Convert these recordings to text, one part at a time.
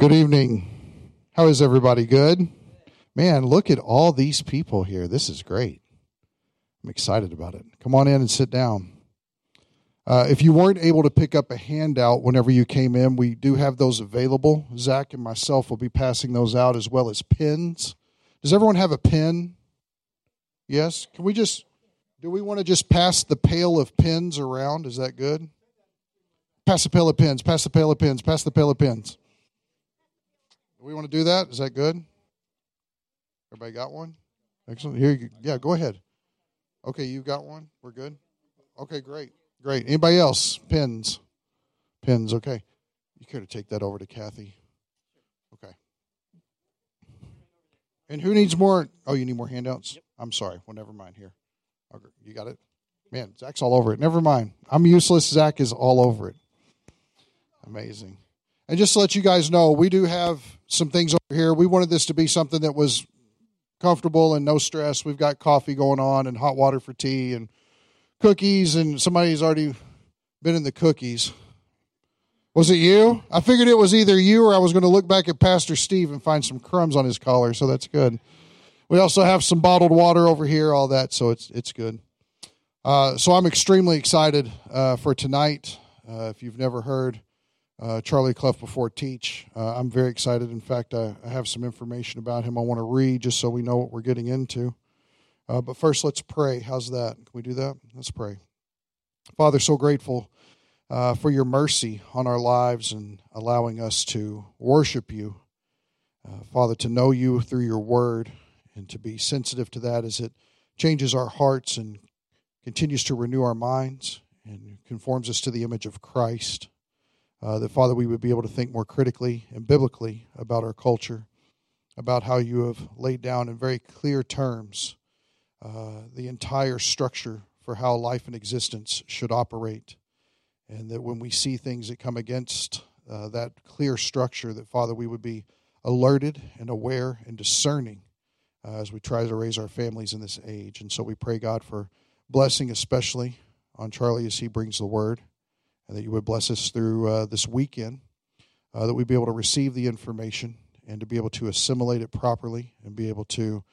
Good evening. How is everybody? Good? Man, look at all these people here. This is great. I'm excited about it. Come on in and sit down. If you weren't able to pick up a handout whenever you came in, we do have those available. Zach and myself will be passing those out, as well as pens. Does everyone have a pen? Yes? Do we want to just pass the pail of pens around? Is that good? Pass the pail of pens, pass the pail of pens, pass the pail of pens. Do we want to do that? Is that good? Everybody got one? Excellent. Yeah, go ahead. Okay, you got one? We're good? Okay, great. Anybody else? Pens, okay. You care to take that over to Kathy? Okay. And who needs more? Oh, you need more handouts? Yep. I'm sorry. Well, never mind here. Okay, you got it? Man, Zach's all over it. Never mind. I'm useless. Zach is all over it. Amazing. And just to let you guys know, we do have some things over here. We wanted this to be something that was comfortable and no stress. We've got coffee going on and hot water for tea and cookies, and somebody's already been in the cookies. Was it you? I figured it was either you or I was going to look back at Pastor Steve and find some crumbs on his collar, so that's good. We also have some bottled water over here, all that, so it's good. So I'm extremely excited for tonight. If you've never heard Charlie Clough before teach, I'm very excited. In fact, I have some information about him I want to read just so we know what we're getting into. But first, let's pray. How's that? Can we do that? Let's pray. Father, so grateful for your mercy on our lives and allowing us to worship you. Father, to know you through your word and to be sensitive to that as it changes our hearts and continues to renew our minds and conforms us to the image of Christ. That, Father, we would be able to think more critically and biblically about our culture, about how you have laid down in very clear terms the entire structure for how life and existence should operate, and that when we see things that come against that clear structure, that, Father, we would be alerted and aware and discerning as we try to raise our families in this age. And so we pray, God, for blessing especially on Charlie as he brings the word, and that you would bless us through this weekend, that we'd be able to receive the information and to be able to assimilate it properly and be able to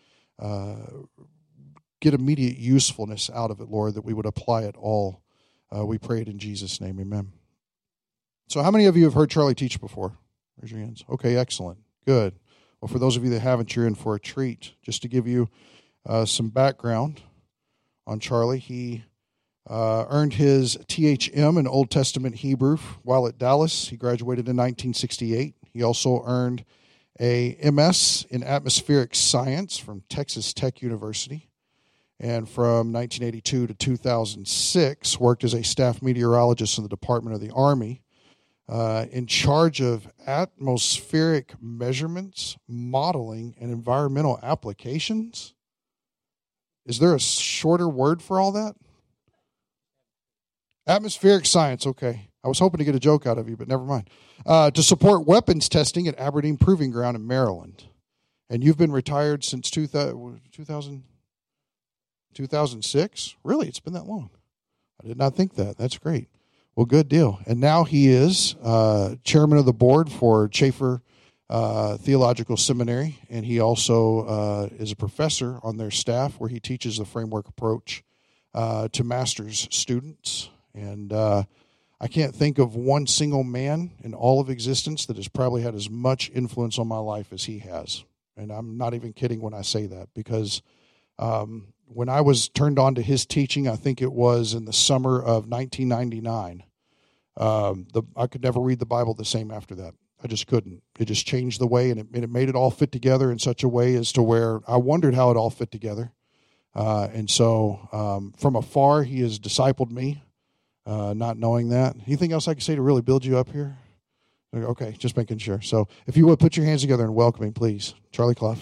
get immediate usefulness out of it, Lord, that we would apply it all. We pray it in Jesus' name, amen. So how many of you have heard Charlie teach before? Raise your hands. Okay, excellent. Good. Well, for those of you that haven't, you're in for a treat. Just to give you some background on Charlie, he earned his THM in Old Testament Hebrew while at Dallas. He graduated in 1968. He also earned a MS in Atmospheric Science from Texas Tech University. And from 1982 to 2006, worked as a staff meteorologist in the Department of the Army in charge of atmospheric measurements, modeling, and environmental applications. Is there a shorter word for all that? Atmospheric science, okay. I was hoping to get a joke out of you, but never mind. To support weapons testing at Aberdeen Proving Ground in Maryland. And you've been retired since 2006? Really? It's been that long. I did not think that. That's great. Well, good deal. And now he is chairman of the board for Chafer Theological Seminary, and he also is a professor on their staff where he teaches the framework approach to master's students. And I can't think of one single man in all of existence that has probably had as much influence on my life as he has. And I'm not even kidding when I say that, because when I was turned on to his teaching, I think it was in the summer of 1999, I could never read the Bible the same after that. I just couldn't. It just changed the way, and it made it all fit together in such a way as to where I wondered how it all fit together. And so from afar, he has discipled me, not knowing that. Anything else I can say to really build you up here? Okay, just making sure. So if you would, put your hands together and welcome him, please. Charlie Clough.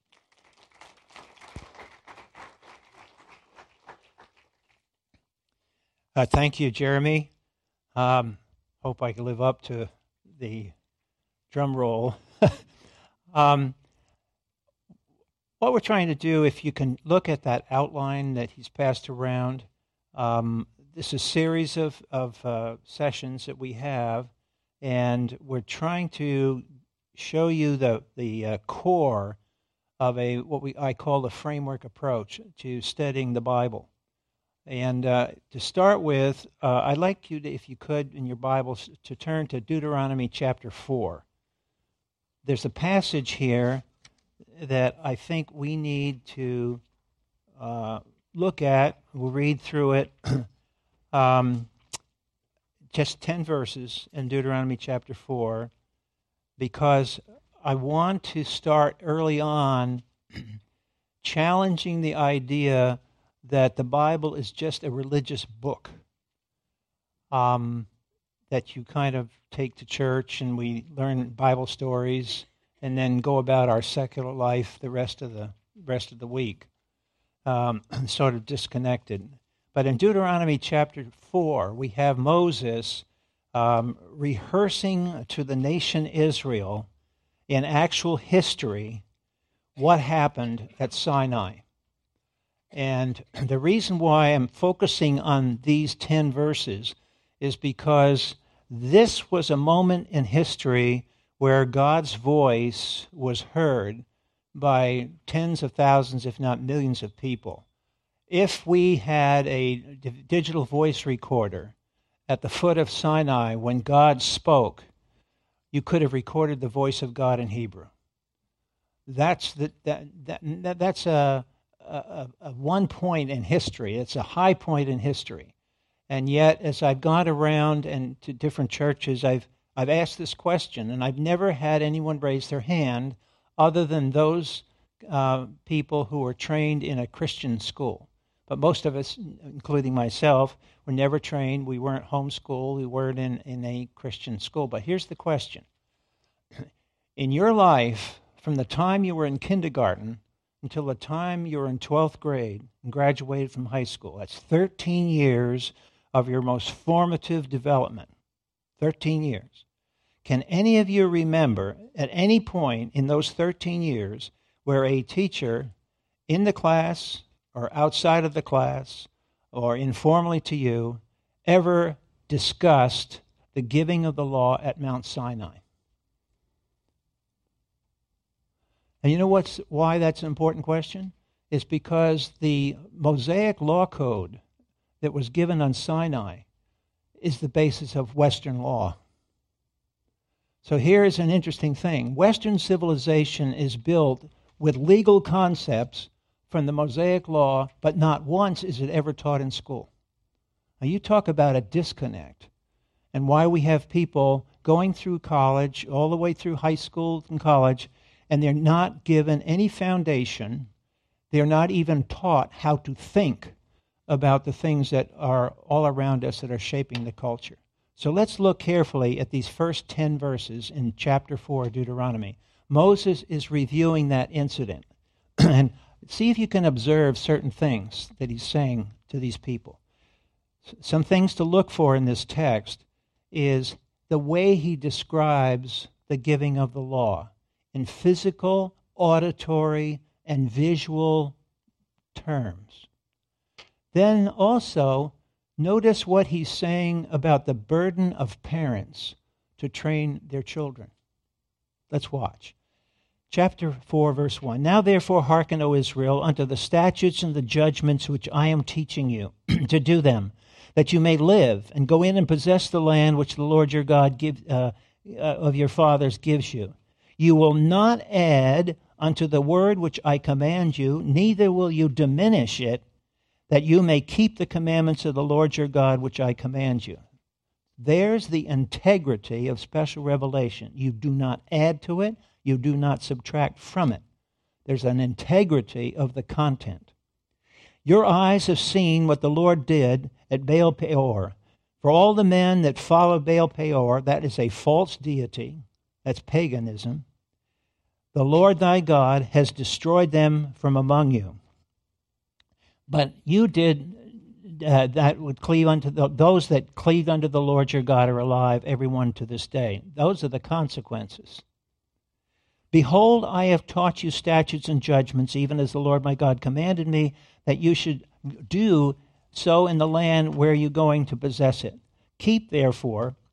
Thank you, Jeremy. Hope I can live up to the drum roll. What we're trying to do, if you can look at that outline that he's passed around, this is a series of sessions that we have, and we're trying to show you the core of I call the framework approach to studying the Bible. And to start with, I'd like you to, if you could, in your Bibles, to turn to Deuteronomy chapter 4. There's a passage here that I think we need to look at. We'll read through it. Just 10 verses in Deuteronomy chapter 4, because I want to start early on challenging the idea that the Bible is just a religious book that you kind of take to church and we learn Bible stories and then go about our secular life the rest of the week, sort of disconnected. But in Deuteronomy chapter 4, we have Moses rehearsing to the nation Israel in actual history what happened at Sinai. And the reason why I'm focusing on these 10 verses is because this was a moment in history where God's voice was heard by tens of thousands, if not millions of people. If we had a digital voice recorder at the foot of Sinai when God spoke, you could have recorded the voice of God in Hebrew. That's a one point in history. It's a high point in history. And yet, as I've gone around and to different churches, I've asked this question, and I've never had anyone raise their hand other than those people who were trained in a Christian school. But most of us, including myself, were never trained. We weren't homeschooled. We weren't in a Christian school. But here's the question. In your life, from the time you were in kindergarten until the time you were in 12th grade and graduated from high school, that's 13 years of your most formative development. 13 years. Can any of you remember at any point in those 13 years where a teacher in the class or outside of the class or informally to you ever discussed the giving of the law at Mount Sinai? And you know why that's an important question? It's because the Mosaic Law Code that was given on Sinai is the basis of Western law. So here is an interesting thing. Western civilization is built with legal concepts from the Mosaic Law, but not once is it ever taught in school. Now you talk about a disconnect and why we have people going through college, all the way through high school and college, and they're not given any foundation. They're not even taught how to think about the things that are all around us that are shaping the culture. So let's look carefully at these first 10 verses in chapter 4 of Deuteronomy. Moses is reviewing that incident. And see if you can observe certain things that he's saying to these people. Some things to look for in this text is the way he describes the giving of the law in physical, auditory, and visual terms. Then also, notice what he's saying about the burden of parents to train their children. Let's watch. Chapter 4, verse 1. Now therefore hearken, O Israel, unto the statutes and the judgments which I am teaching you, to do them, that you may live, and go in and possess the land which the Lord your God of your fathers gives you. You will not add unto the word which I command you, neither will you diminish it, that you may keep the commandments of the Lord your God which I command you. There's the integrity of special revelation. You do not add to it. You do not subtract from it. There's an integrity of the content. Your eyes have seen what the Lord did at Baal Peor. For all the men that follow Baal Peor, that is a false deity. That's paganism. The Lord thy God has destroyed them from among you. But you did that would cleave unto those that cleave unto the Lord your God are alive, everyone to this day. Those are the consequences. Behold, I have taught you statutes and judgments, even as the Lord my God commanded me, that you should do so in the land where you're going to possess it. Keep, therefore,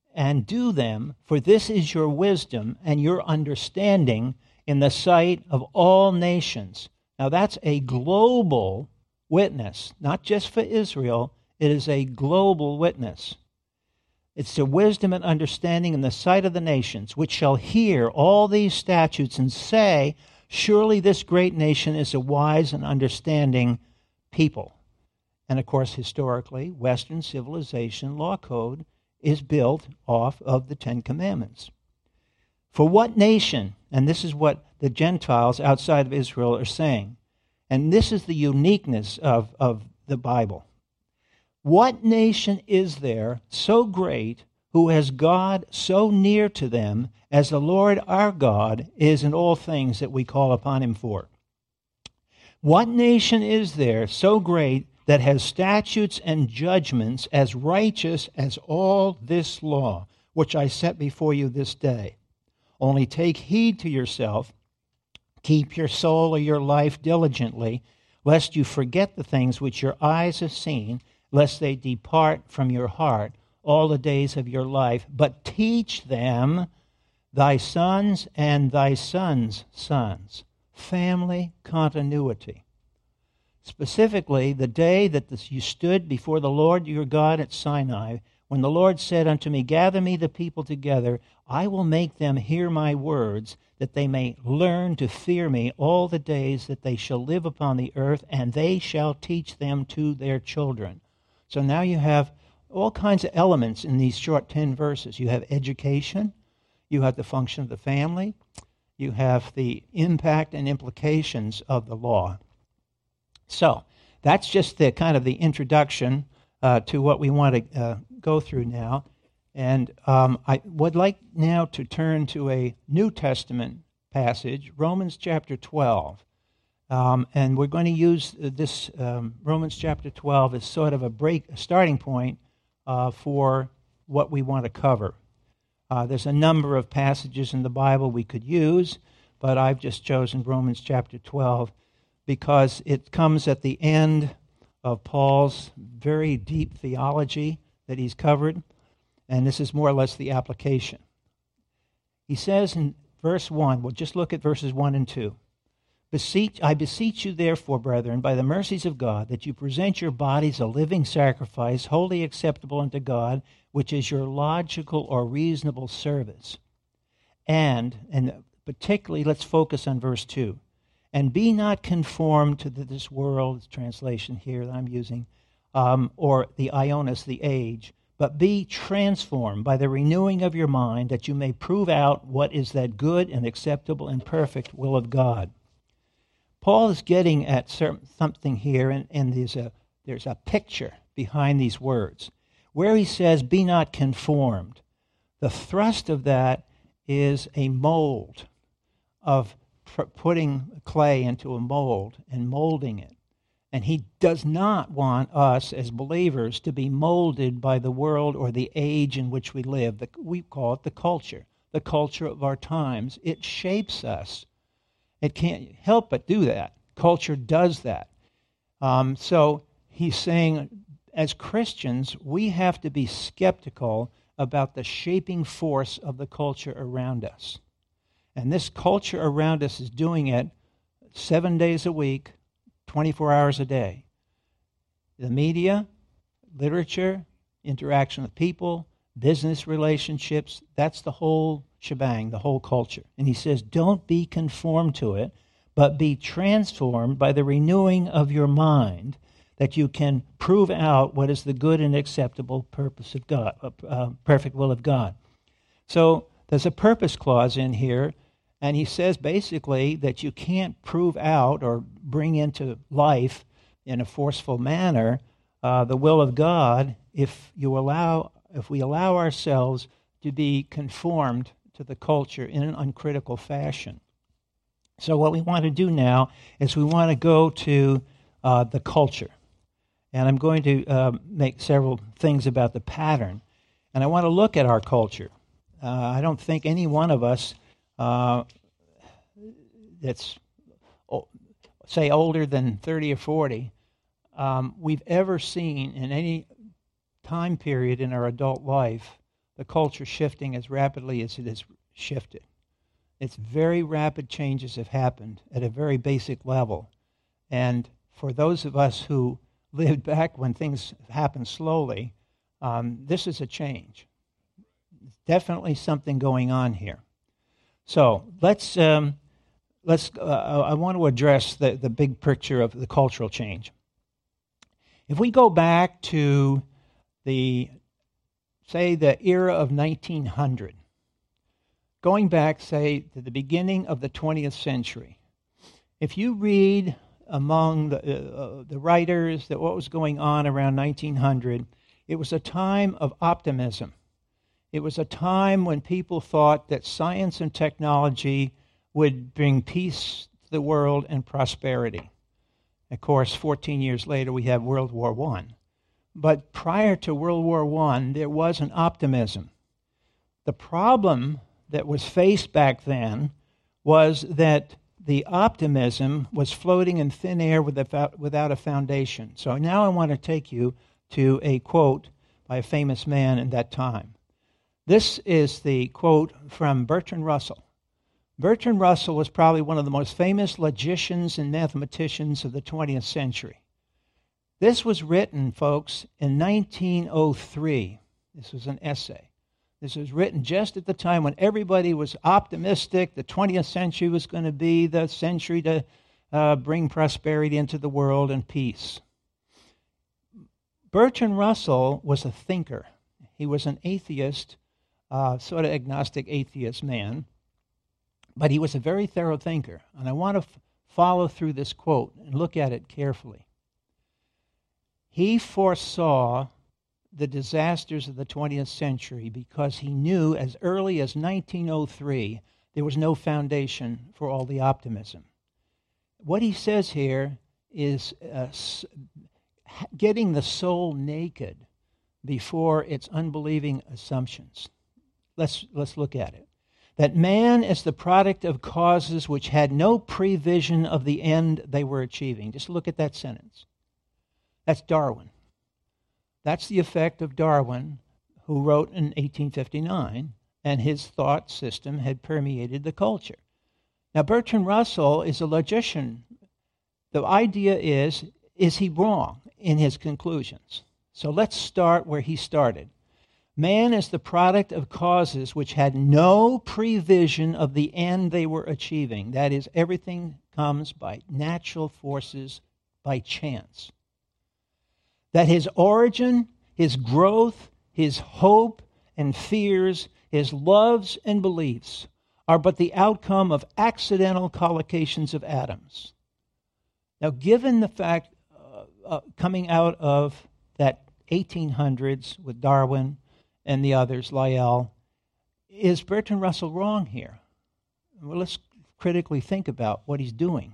and do them, for this is your wisdom and your understanding in the sight of all nations. Now that's a global witness, not just for Israel. It is a global witness. It's the wisdom and understanding in the sight of the nations, which shall hear all these statutes and say, surely this great nation is a wise and understanding people. And of course, historically, Western civilization law code is built off of the Ten Commandments. For what nation, and this is what the Gentiles outside of Israel are saying, and this is the uniqueness of the Bible. What nation is there so great who has God so near to them as the Lord our God is in all things that we call upon him for? What nation is there so great that has statutes and judgments as righteous as all this law, which I set before you this day? Only take heed to yourself, keep your soul or your life diligently, lest you forget the things which your eyes have seen, lest they depart from your heart all the days of your life, but teach them thy sons and thy sons' sons. Family continuity. Specifically, the day that you stood before the Lord your God at Sinai, when the Lord said unto me, gather me the people together, I will make them hear my words, that they may learn to fear me all the days that they shall live upon the earth, and they shall teach them to their children. So now you have all kinds of elements in these short 10 verses. You have education, you have the function of the family, you have the impact and implications of the law. So that's just the kind of the introduction to what we want to go through now. And I would like now to turn to a New Testament passage, Romans chapter 12. And we're going to use this Romans chapter 12 as sort of a starting point for what we want to cover. There's a number of passages in the Bible we could use, but I've just chosen Romans chapter 12 because it comes at the end of Paul's very deep theology that he's covered, and this is more or less the application. He says in verse 1, we'll just look at verses 1 and 2. I beseech you, therefore, brethren, by the mercies of God, that you present your bodies a living sacrifice, wholly acceptable unto God, which is your logical or reasonable service. And particularly, let's focus on verse 2. And be not conformed to this world, translation here that I'm using, or the Ionis, the age, but be transformed by the renewing of your mind, that you may prove out what is that good and acceptable and perfect will of God. Paul is getting at something here, and there's a picture behind these words, where he says, be not conformed. The thrust of that is a mold of putting clay into a mold and molding it. And he does not want us as believers to be molded by the world or the age in which we live. We call it the culture of our times. It shapes us. It can't help but do that. Culture does that. So he's saying, as Christians, we have to be skeptical about the shaping force of the culture around us. And this culture around us is doing it 7 days a week, 24 hours a day. The media, literature, interaction with people, business relationships, that's the whole shebang, the whole culture. And he says, don't be conformed to it, but be transformed by the renewing of your mind, that you can prove out what is the good and acceptable purpose of God, perfect will of God. So there's a purpose clause in here, and he says basically that you can't prove out or bring into life in a forceful manner the will of God if we allow ourselves to be conformed to the culture in an uncritical fashion. So what we want to do now is we want to go to the culture. And I'm going to make several things about the pattern. And I want to look at our culture. I don't think any one of us that's, say, older than 30 or 40, we've ever seen in any time period in our adult life the culture shifting as rapidly as it has shifted. It's very rapid changes have happened at a very basic level. And for those of us who lived back when things happened slowly, this is a change. Definitely something going on here. So I want to address the big picture of the cultural change. If we go back to the era of 1900, going back, say, to the beginning of the 20th century, if you read among the writers that what was going on around 1900, it was a time of optimism. It was a time when people thought that science and technology would bring peace to the world and prosperity. Of course, 14 years later, we have World War I. But prior to World War I, there was an optimism. The problem that was faced back then was that the optimism was floating in thin air without a foundation. So now I want to take you to a quote by a famous man in that time. This is the quote from Bertrand Russell. Bertrand Russell was probably one of the most famous logicians and mathematicians of the 20th century. This was written, folks, in 1903. This was an essay. This was written just at the time when everybody was optimistic. The 20th century was going to be the century to bring prosperity into the world and peace. Bertrand Russell was a thinker. He was an atheist, sort of agnostic atheist man, but he was a very thorough thinker. And I want to follow through this quote and look at it carefully. He foresaw the disasters of the 20th century because he knew as early as 1903 there was no foundation for all the optimism. What he says here is getting the soul naked before its unbelieving assumptions. Let's look at it. That man is the product of causes which had no prevision of the end they were achieving. Just look at that sentence. That's Darwin. That's the effect of Darwin, who wrote in 1859, and his thought system had permeated the culture. Now, Bertrand Russell is a logician. The idea is he wrong in his conclusions? So let's start where he started. Man is the product of causes which had no prevision of the end they were achieving. That is, everything comes by natural forces, by chance. That his origin, his growth, his hope and fears, his loves and beliefs are but the outcome of accidental collocations of atoms. Now, given the fact coming out of that 1800s with Darwin and the others, Lyell, is Bertrand Russell wrong here? Well, let's critically think about what he's doing.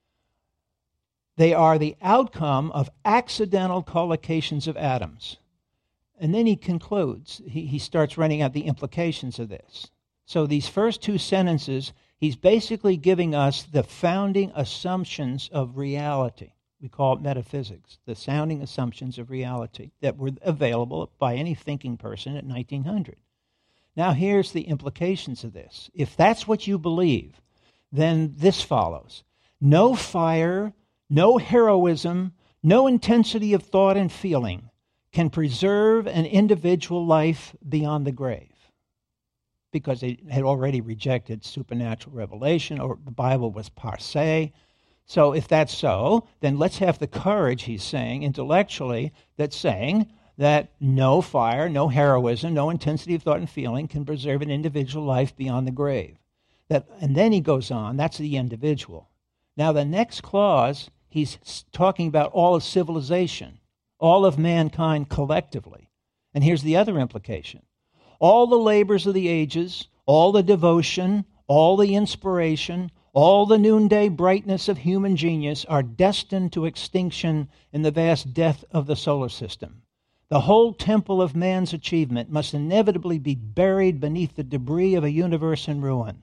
They are the outcome of accidental collocations of atoms. And then he concludes, he starts running out the implications of this. So these first two sentences, he's basically giving us the founding assumptions of reality. We call it metaphysics, the sounding assumptions of reality that were available by any thinking person at 1900. Now here's the implications of this. If that's what you believe, then this follows. No fire, no heroism, no intensity of thought and feeling can preserve an individual life beyond the grave, because they had already rejected supernatural revelation, or the Bible was passé. So if that's so, then let's have the courage, he's saying, intellectually, that's saying that no fire, no heroism, no intensity of thought and feeling can preserve an individual life beyond the grave. And then he goes on, that's the individual. Now the next clause, he's talking about all of civilization, all of mankind collectively. And here's the other implication. All the labors of the ages, all the devotion, all the inspiration, all the noonday brightness of human genius are destined to extinction in the vast death of the solar system. The whole temple of man's achievement must inevitably be buried beneath the debris of a universe in ruin.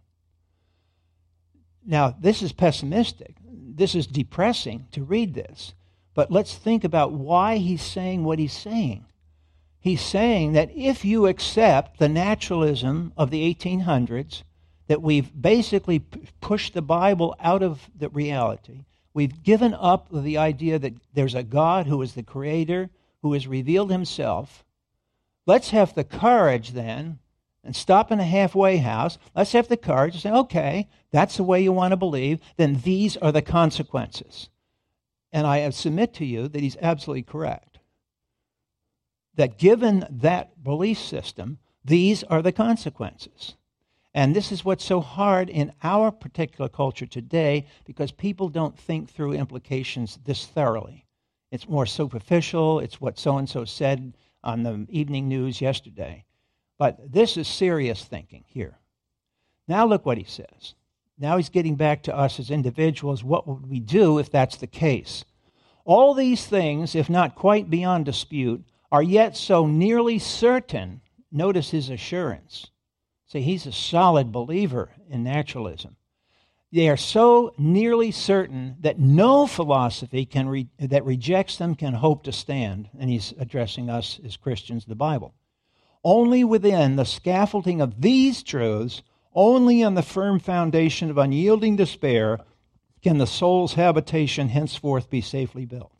Now, this is pessimistic. This is depressing to read this. But let's think about why he's saying what he's saying. He's saying that if you accept the naturalism of the 1800s, that we've basically pushed the Bible out of the reality, we've given up the idea that there's a God who is the creator, who has revealed himself. Let's have the courage then, and stop in a halfway house. Let's have the courage to say, okay, that's the way you want to believe, then these are the consequences. And I submit to you that he's absolutely correct. That given that belief system, these are the consequences. And this is what's so hard in our particular culture today, because people don't think through implications this thoroughly. It's more superficial. It's what so-and-so said on the evening news yesterday. But this is serious thinking here. Now look what he says. Now he's getting back to us as individuals. What would we do if that's the case? All these things, if not quite beyond dispute, are yet so nearly certain. Notice his assurance. See, he's a solid believer in naturalism. They are so nearly certain that no philosophy that rejects them can hope to stand. And he's addressing us as Christians, the Bible. Only within the scaffolding of these truths, only on the firm foundation of unyielding despair, can the soul's habitation henceforth be safely built.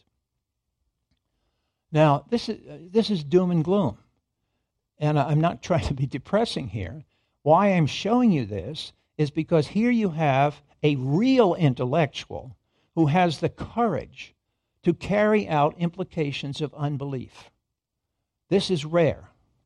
Now, this is doom and gloom. And I'm not trying to be depressing here. Why I'm showing you this is because here you have a real intellectual who has the courage to carry out implications of unbelief. This is rare.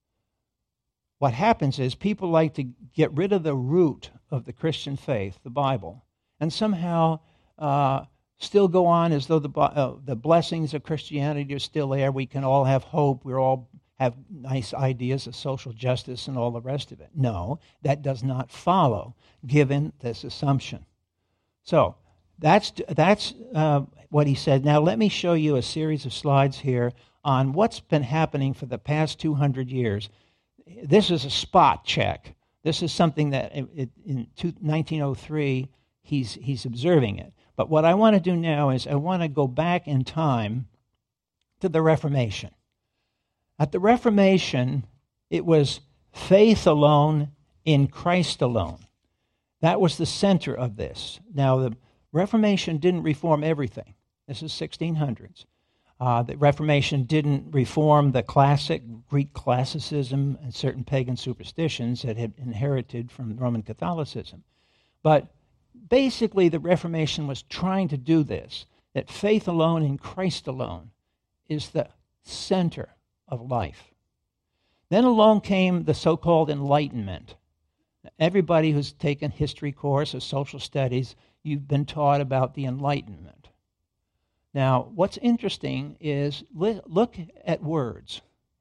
What happens is people like to get rid of the root of the Christian faith, the Bible, and somehow still go on as though the blessings of Christianity are still there. We can all have hope. We all have nice ideas of social justice and all the rest of it. No, that does not follow, given this assumption. So that's what he said. Now let me show you a series of slides here on what's been happening for the past 200 years. This is a spot check. This is something that in 1903 he's observing it. But what I want to do now is I want to go back in time to the Reformation. At the Reformation, it was faith alone in Christ alone. That was the center of this. Now, the Reformation didn't reform everything. This is 1600s. The Reformation didn't reform the classic Greek classicism and certain pagan superstitions that had inherited from Roman Catholicism. But basically, the Reformation was trying to do this, that faith alone in Christ alone is the center of life. Then along came the so-called Enlightenment. Everybody who's taken history course or social studies, you've been taught about the Enlightenment. Now, what's interesting is look at words.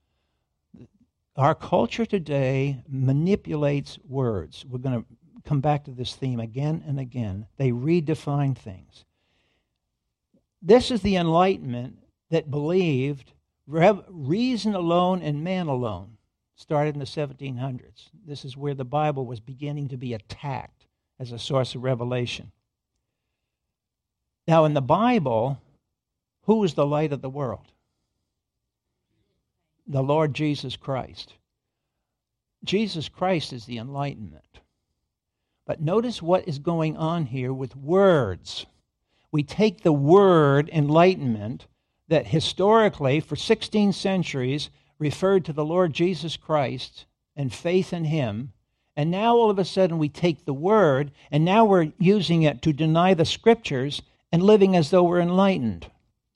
Our culture today manipulates words. We're going to come back to this theme again and again. They redefine things. This is the Enlightenment that believed reason alone and man alone. Started in the 1700s. This is where the Bible was beginning to be attacked as a source of revelation. Now, in the Bible, who is the light of the world? The Lord Jesus Christ. Jesus Christ is the Enlightenment. But notice what is going on here with words. We take the word enlightenment that historically, for 16 centuries, referred to the Lord Jesus Christ and faith in him, and now all of a sudden we take the word, and now we're using it to deny the scriptures and living as though we're enlightened.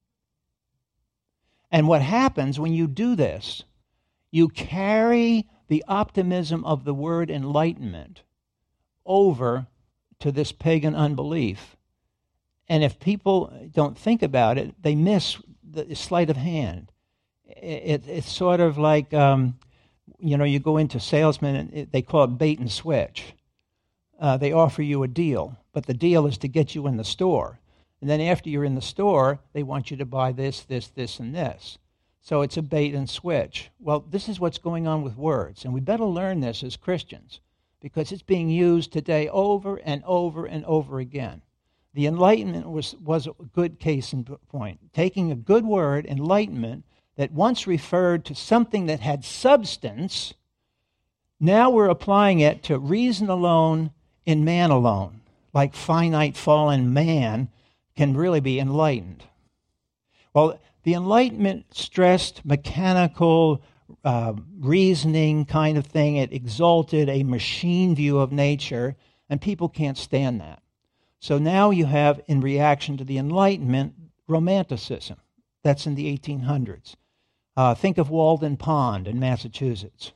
And what happens when you do this, you carry the optimism of the word enlightenment over to this pagan unbelief. And if people don't think about it, they miss the sleight of hand. It's sort of like, you go into salesmen, and they call it bait and switch. They offer you a deal, but the deal is to get you in the store. And then after you're in the store, they want you to buy this, this, this, and this. So it's a bait and switch. Well, this is what's going on with words, and we better learn this as Christians because it's being used today over and over and over again. The Enlightenment was a good case in point. Taking a good word, enlightenment, that once referred to something that had substance, now we're applying it to reason alone in man alone, like finite fallen man can really be enlightened. Well, the Enlightenment stressed mechanical reasoning kind of thing. It exalted a machine view of nature, and people can't stand that. So now you have, in reaction to the Enlightenment, Romanticism. That's in the 1800s. Think of Walden Pond in Massachusetts.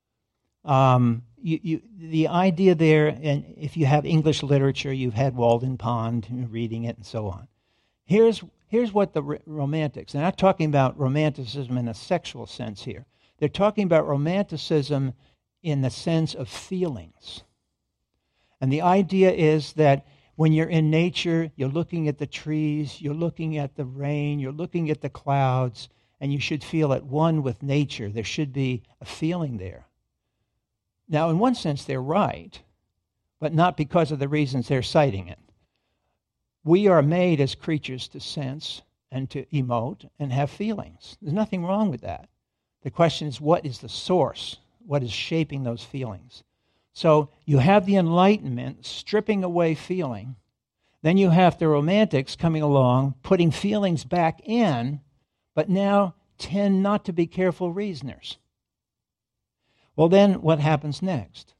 The idea there, and if you have English literature, you've had Walden Pond, reading it and so on. Here's what the Romantics, they're not talking about Romanticism in a sexual sense here. They're talking about Romanticism in the sense of feelings. And the idea is that when you're in nature, you're looking at the trees, you're looking at the rain, you're looking at the clouds, and you should feel at one with nature. There should be a feeling there. Now, in one sense, they're right, but not because of the reasons they're citing it. We are made as creatures to sense and to emote and have feelings. There's nothing wrong with that. The question is, what is the source? What is shaping those feelings? So you have the Enlightenment stripping away feeling. Then you have the Romantics coming along, putting feelings back in, but now tend not to be careful reasoners. Well, then what happens next?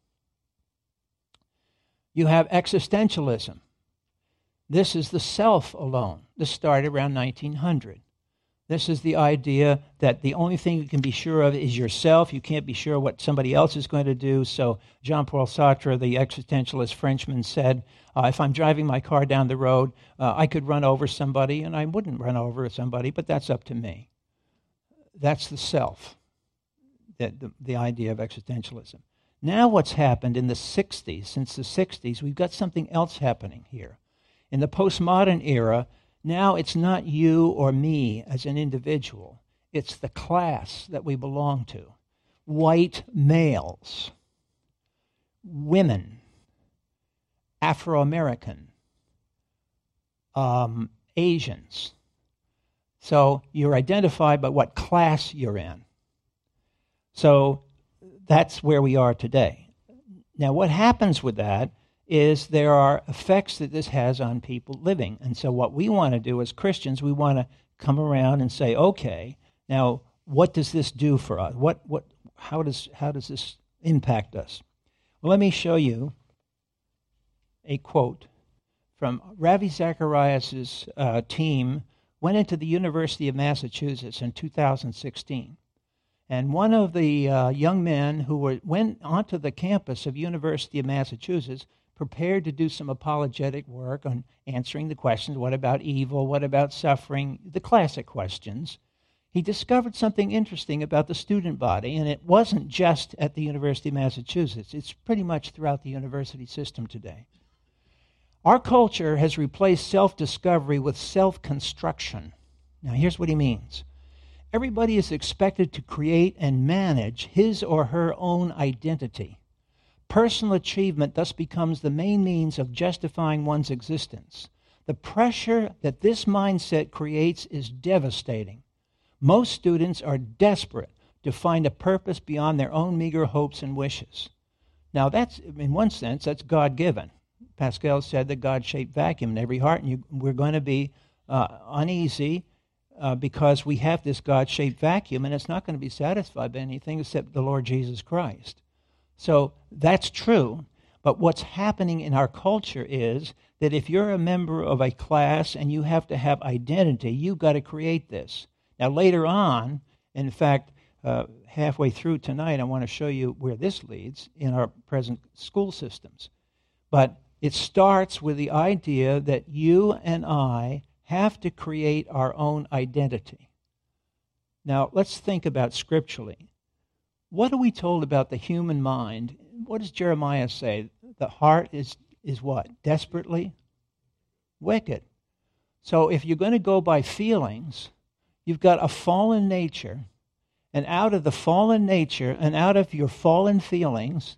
You have existentialism. This is the self alone. This started around 1900. This is the idea that the only thing you can be sure of is yourself. You can't be sure what somebody else is going to do. So Jean-Paul Sartre, the existentialist Frenchman, said, if I'm driving my car down the road, I could run over somebody, and I wouldn't run over somebody, but that's up to me. That's the self, the idea of existentialism. Now what's happened in the 60s, since the 60s, we've got something else happening here. In the postmodern era, now it's not you or me as an individual. It's the class that we belong to. White males, women, Afro-American, Asians. So you're identified by what class you're in. So that's where we are today. Now what happens with that is there are effects that this has on people living. And so what we want to do as Christians, we want to come around and say, okay, now what does this do for us? How does this impact us? Well, let me show you a quote from Ravi Zacharias' team went into the University of Massachusetts in 2016. And one of the young men who went onto the campus of University of Massachusetts prepared to do some apologetic work on answering the questions, what about evil, what about suffering, the classic questions. He discovered something interesting about the student body, and it wasn't just at the University of Massachusetts. It's pretty much throughout the university system today. Our culture has replaced self-discovery with self-construction. Now, here's what he means. Everybody is expected to create and manage his or her own identity. Personal achievement thus becomes the main means of justifying one's existence. The pressure that this mindset creates is devastating. Most students are desperate to find a purpose beyond their own meager hopes and wishes. Now, that's, in one sense, that's God-given. Pascal said the God-shaped vacuum in every heart, and we're going to be uneasy because we have this God-shaped vacuum, and it's not going to be satisfied by anything except the Lord Jesus Christ. So that's true, but what's happening in our culture is that if you're a member of a class and you have to have identity, you've got to create this. Now later on, in fact, halfway through tonight, I want to show you where this leads in our present school systems. But it starts with the idea that you and I have to create our own identity. Now let's think about scripturally. What are we told about the human mind? What does Jeremiah say? The heart is what? Desperately wicked. So if you're going to go by feelings, you've got a fallen nature, and out of the fallen nature and out of your fallen feelings,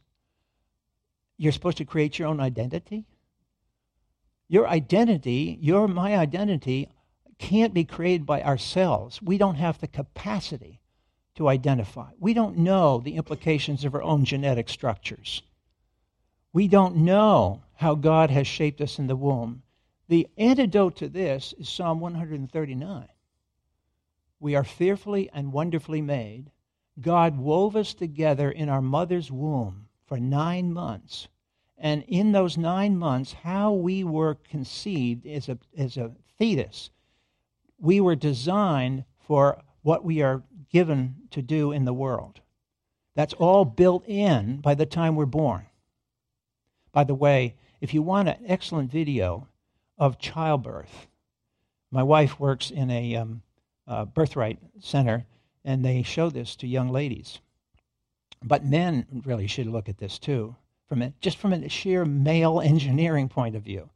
you're supposed to create your own identity? Your identity, my identity, can't be created by ourselves. We don't have the capacity to identify. We don't know the implications of our own genetic structures. We don't know how God has shaped us in the womb. The antidote to this is Psalm 139. We are fearfully and wonderfully made. God wove us together in our mother's womb for 9 months. And in those 9 months, how we were conceived as a fetus, we were designed for what we are given to do in the world. That's all built in by the time we're born. By the way, if you want an excellent video of childbirth, my wife works in a birthright center, and they show this to young ladies. But men really should look at this too, just from a sheer male engineering point of view.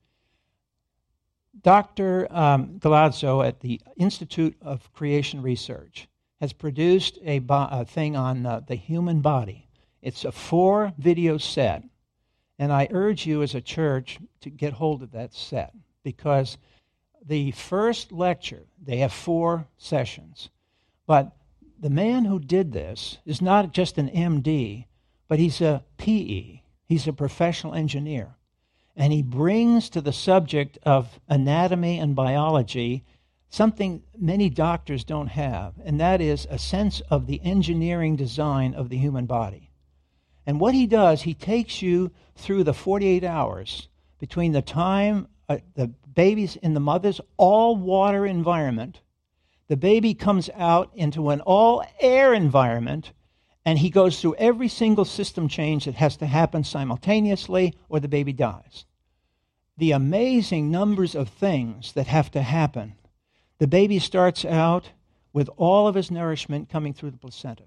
Dr. Galazzo at the Institute of Creation Research has produced a thing on the human body. It's a 4-video set, and I urge you as a church to get hold of that set, because the first lecture, they have 4 sessions, but the man who did this is not just an MD, but he's a PE. He's a professional engineer. And he brings to the subject of anatomy and biology something many doctors don't have, and that is a sense of the engineering design of the human body. And what he does, he takes you through the 48 hours between the time the baby's in the mother's all-water environment, the baby comes out into an all-air environment, and he goes through every single system change that has to happen simultaneously or the baby dies. The amazing numbers of things that have to happen. The baby starts out with all of his nourishment coming through the placenta.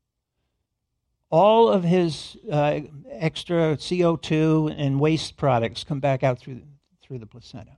All of his extra CO2 and waste products come back out through the placenta.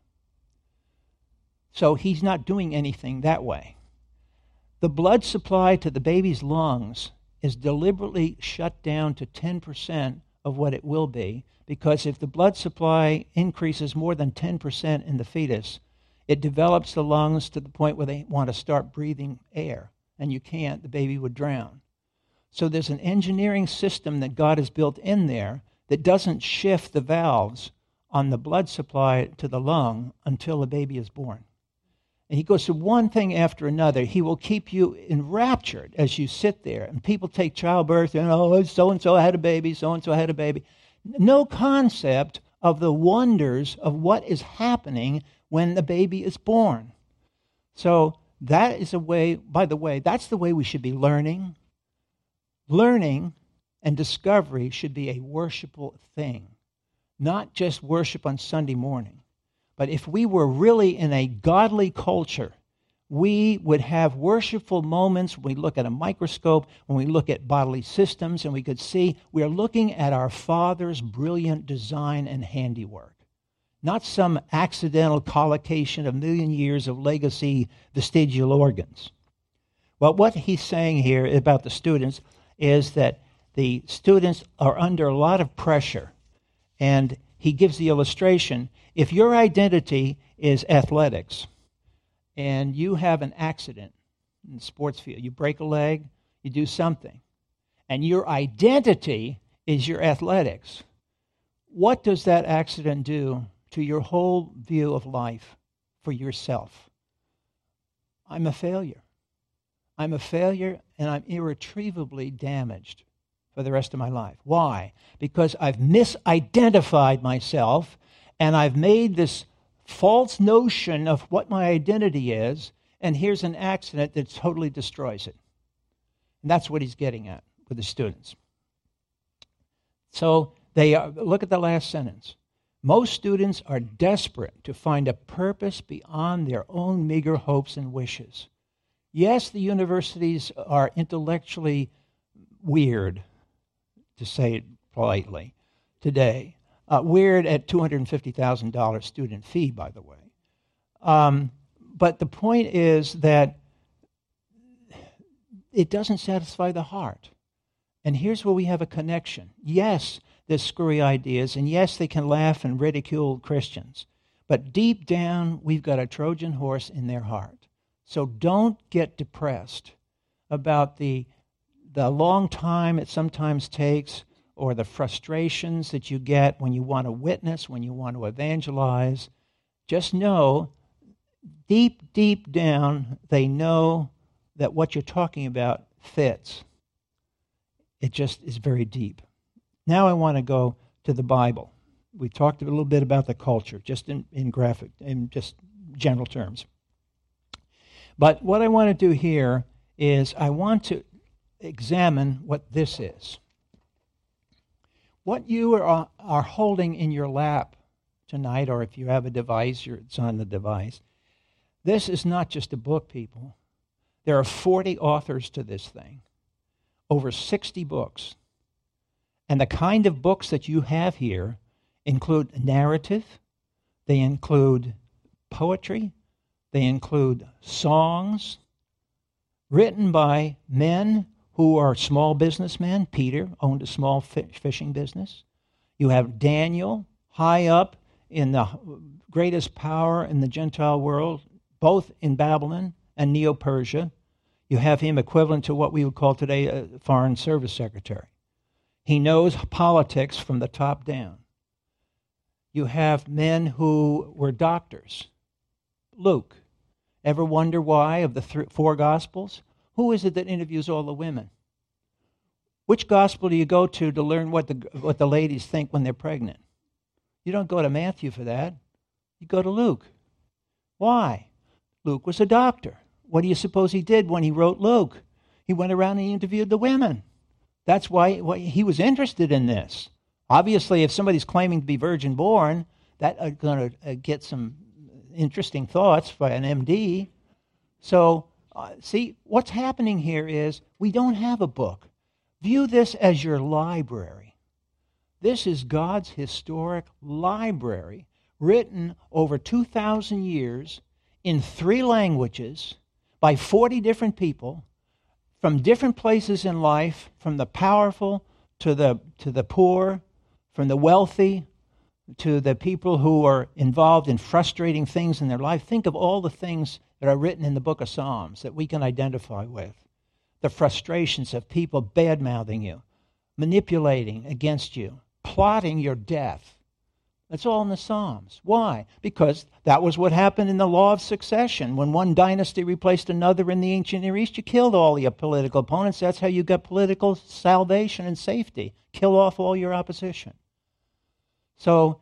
So he's not doing anything that way. The blood supply to the baby's lungs is deliberately shut down to 10% of what it will be, because if the blood supply increases more than 10% in the fetus, it develops the lungs to the point where they want to start breathing air, and you can't, the baby would drown. So there's an engineering system that God has built in there that doesn't shift the valves on the blood supply to the lung until the baby is born. And he goes through one thing after another. He will keep you enraptured as you sit there. And people take childbirth, and so-and-so had a baby, so-and-so had a baby. No concept of the wonders of what is happening when the baby is born. So that is a way, by the way, that's the way we should be learning. Learning and discovery should be a worshipful thing, not just worship on Sunday morning. But if we were really in a godly culture, we would have worshipful moments when we look at a microscope, when we look at bodily systems, and we could see we are looking at our Father's brilliant design and handiwork, not some accidental collocation of 1,000,000 years of legacy vestigial organs. Well, what he's saying here about the students is that the students are under a lot of pressure, and he gives the illustration. If your identity is athletics and you have an accident in the sports field, you break a leg, you do something, and your identity is your athletics, what does that accident do to your whole view of life for yourself? I'm a failure. I'm a failure, and I'm irretrievably damaged for the rest of my life. Why? Because I've misidentified myself, and I've made this false notion of what my identity is, and here's an accident that totally destroys it. And that's what he's getting at with the students. So look at the last sentence. Most students are desperate to find a purpose beyond their own meager hopes and wishes. Yes, the universities are intellectually weird, to say it politely, today. Weird at $250,000 student fee, by the way. But the point is that it doesn't satisfy the heart. And here's where we have a connection. Yes, there's screwy ideas, and yes, they can laugh and ridicule Christians. But deep down, we've got a Trojan horse in their heart. So don't get depressed about the long time it sometimes takes, or the frustrations that you get when you want to witness, when you want to evangelize. Just know, deep, deep down, they know that what you're talking about fits. It just is very deep. Now I want to go to the Bible. We talked a little bit about the culture, just in just general terms. But what I want to do here is I want to examine what this is. What you are holding in your lap tonight, or if you have a device, it's on the device. This is not just a book, people. There are 40 authors to this thing, over 60 books. And the kind of books that you have here include narrative, they include poetry, they include songs written by men who are small businessmen. Peter owned a small fishing business. You have Daniel, high up in the greatest power in the Gentile world, both in Babylon and Neo-Persia. You have him equivalent to what we would call today a Foreign Service Secretary. He knows politics from the top down. You have men who were doctors. Luke. Ever wonder why, of the four Gospels, who is it that interviews all the women? Which gospel do you go to learn what the ladies think when they're pregnant? You don't go to Matthew for that. You go to Luke. Why? Luke was a doctor. What do you suppose he did when he wrote Luke? He went around and he interviewed the women. That's why he was interested in this. Obviously, if somebody's claiming to be virgin born, that's going to get some interesting thoughts by an MD. So, see, what's happening here is we don't have a book. View this as your library. This is God's historic library, written over 2,000 years in 3 languages by 40 different people from different places in life, from the powerful to the poor, from the wealthy to the people who are involved in frustrating things in their life. Think of all the things that are written in the book of Psalms that we can identify with. The frustrations of people bad-mouthing you, manipulating against you, plotting your death. That's all in the Psalms. Why? Because that was what happened in the law of succession. When one dynasty replaced another in the ancient Near East, you killed all your political opponents. That's how you got political salvation and safety. Kill off all your opposition. So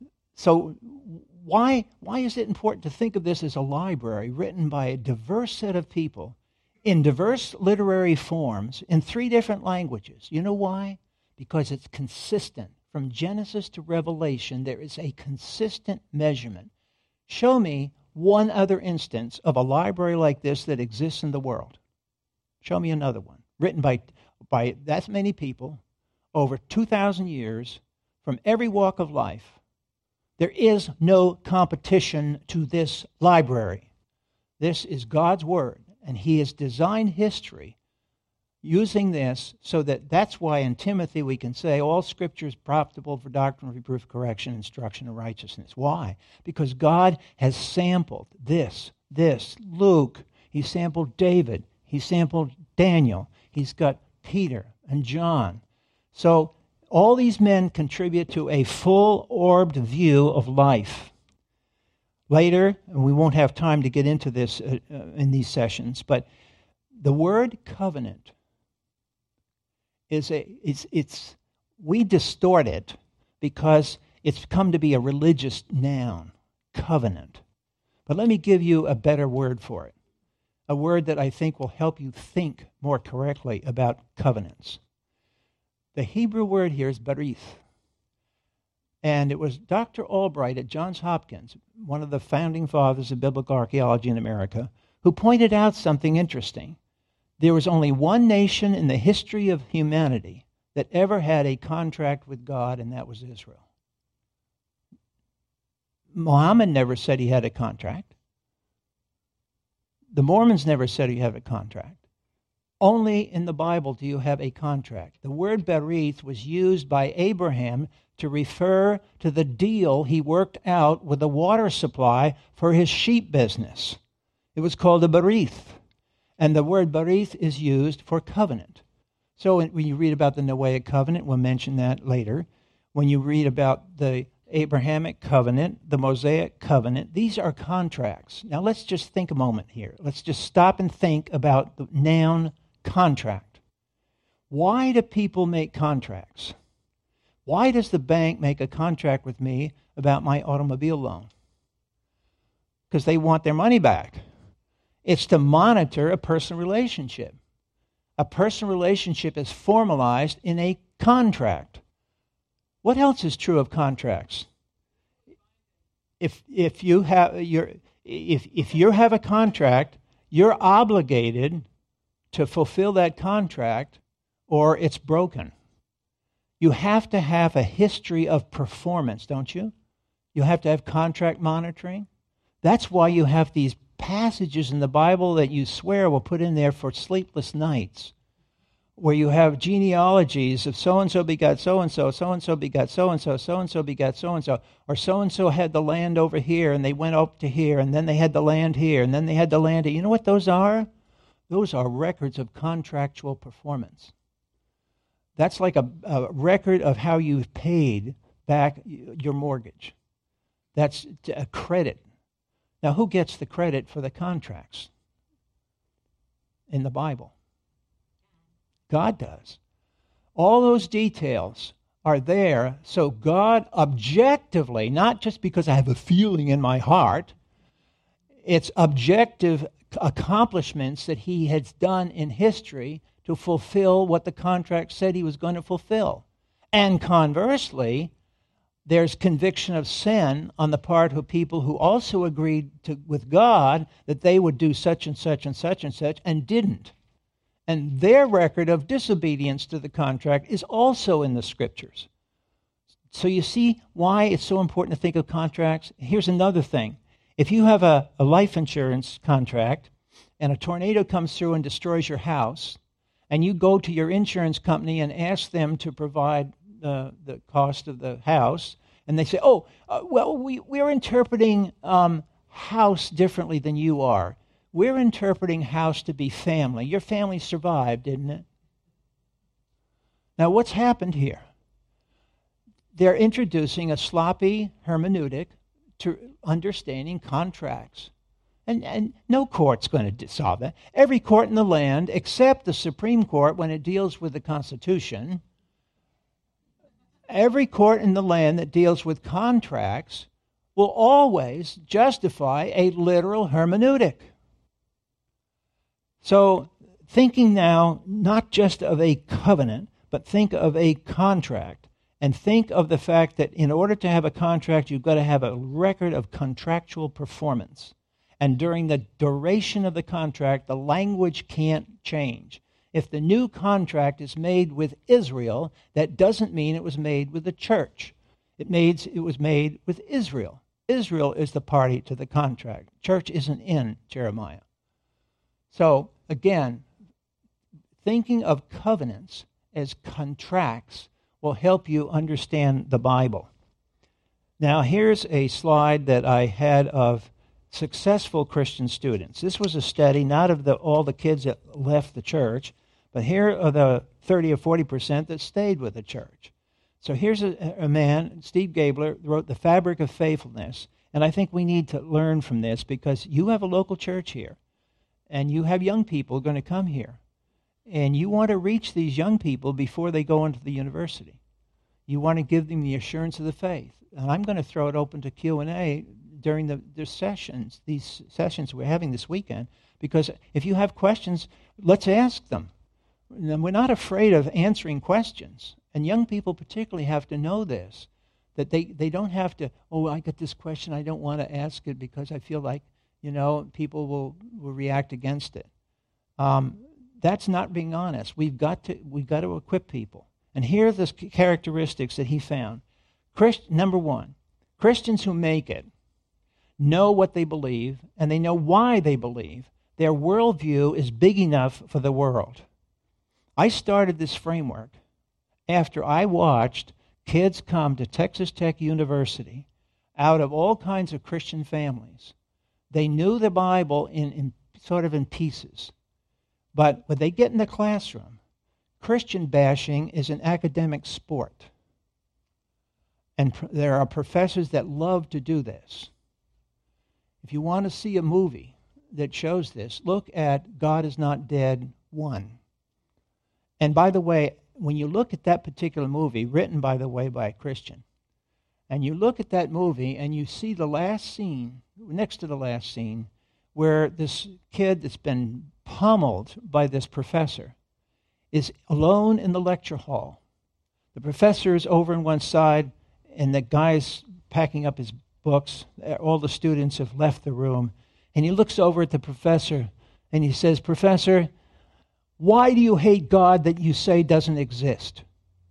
why is it important to think of this as a library written by a diverse set of people in diverse literary forms in 3 different languages? You know why? Because it's consistent. From Genesis to Revelation, there is a consistent measurement. Show me one other instance of a library like this that exists in the world. Show me another one, written by that many people over 2,000 years from every walk of life. There is no competition to this library. This is God's Word, and He has designed history using this so that's why in Timothy we can say all Scripture is profitable for doctrine, reproof, correction, instruction, and righteousness. Why? Because God has sampled this, Luke. He sampled David. He sampled Daniel. He's got Peter and John. So all these men contribute to a full-orbed view of life. Later, and we won't have time to get into this in these sessions, but the word covenant we distort it because it's come to be a religious noun, covenant. But let me give you a better word for it, a word that I think will help you think more correctly about covenants. The Hebrew word here is berith. And it was Dr. Albright at Johns Hopkins, one of the founding fathers of biblical archaeology in America, who pointed out something interesting. There was only one nation in the history of humanity that ever had a contract with God, and that was Israel. Muhammad never said he had a contract. The Mormons never said he had a contract. Only in the Bible do you have a contract. The word berith was used by Abraham to refer to the deal he worked out with the water supply for his sheep business. It was called a berith, and the word berith is used for covenant. So when you read about the Noahic covenant, we'll mention that later. When you read about the Abrahamic covenant, the Mosaic covenant, these are contracts. Now let's just think a moment here. Let's just stop and think about the noun contract. Why do people make contracts? Why does the bank make a contract with me about my automobile loan? Because they want their money back. It's to monitor a personal relationship. A personal relationship is formalized in a contract. What else is true of contracts? If you have a contract, you're obligated to fulfill that contract, or it's broken. You have to have a history of performance, don't you? You have to have contract monitoring. That's why you have these passages in the Bible that you swear will put in there for sleepless nights, where you have genealogies of so-and-so begot so-and-so, so-and-so begot so-and-so, so-and-so begot so-and-so, or so-and-so had the land over here, and they went up to here, and then they had the land here, and then they had the land here. You know what those are? Those are records of contractual performance. That's like a record of how you've paid back your mortgage. That's a credit. Now, who gets the credit for the contracts in the Bible? God does. All those details are there so God objectively, not just because I have a feeling in my heart, it's objective accomplishments that he has done in history to fulfill what the contract said he was going to fulfill. And conversely, there's conviction of sin on the part of people who also agreed with God that they would do such and such and such and such and didn't. And their record of disobedience to the contract is also in the Scriptures. So you see why it's so important to think of contracts? Here's another thing. If you have a life insurance contract and a tornado comes through and destroys your house, and you go to your insurance company and ask them to provide the cost of the house, and they say, we're interpreting house differently than you are. We're interpreting house to be family. Your family survived, didn't it? Now, what's happened here? They're introducing a sloppy hermeneutic to understanding contracts. And no court's going to solve that. Every court in the land, except the Supreme Court when it deals with the Constitution, every court in the land that deals with contracts will always justify a literal hermeneutic. So thinking now not just of a covenant, but think of a contract, and think of the fact that in order to have a contract, you've got to have a record of contractual performance. And during the duration of the contract, the language can't change. If the new contract is made with Israel, that doesn't mean it was made with the church. It was made with Israel. Israel is the party to the contract. Church isn't in Jeremiah. So, again, thinking of covenants as contracts will help you understand the Bible. Now, here's a slide that I had of successful Christian students. This was a study not of all the kids that left the church, but here are the 30 or 40% that stayed with the church. So here's a man, Steve Gabler, wrote The Fabric of Faithfulness, and I think we need to learn from this because you have a local church here, and you have young people going to come here, and you want to reach these young people before they go into the university. You want to give them the assurance of the faith. And I'm going to throw it open to Q&A during these sessions we're having this weekend, because if you have questions, let's ask them. And we're not afraid of answering questions. And young people particularly have to know this, that they don't have to, I got this question, I don't want to ask it because I feel like, people will react against it. That's not being honest. We've got to equip people. And here are the characteristics that he found. Number one, Christians who make it know what they believe, and they know why they believe. Their worldview is big enough for the world. I started this framework after I watched Kids come to Texas Tech University out of all kinds of Christian families. They knew the Bible in sort of in pieces. But when they get in the classroom, Christian bashing is an academic sport. And there are professors that love to do this. If you want to see a movie that shows this, look at God Is Not Dead 1. And by the way, when you look at that particular movie, written, by the way, by a Christian, and you look at that movie and you see the last scene, next to the last scene, where this kid that's been pummeled by this professor is alone in the lecture hall. The professor is over on one side, and the guy's packing up his books. All the students have left the room. And he looks over at the professor, and he says, "Professor, why do you hate God that you say doesn't exist?"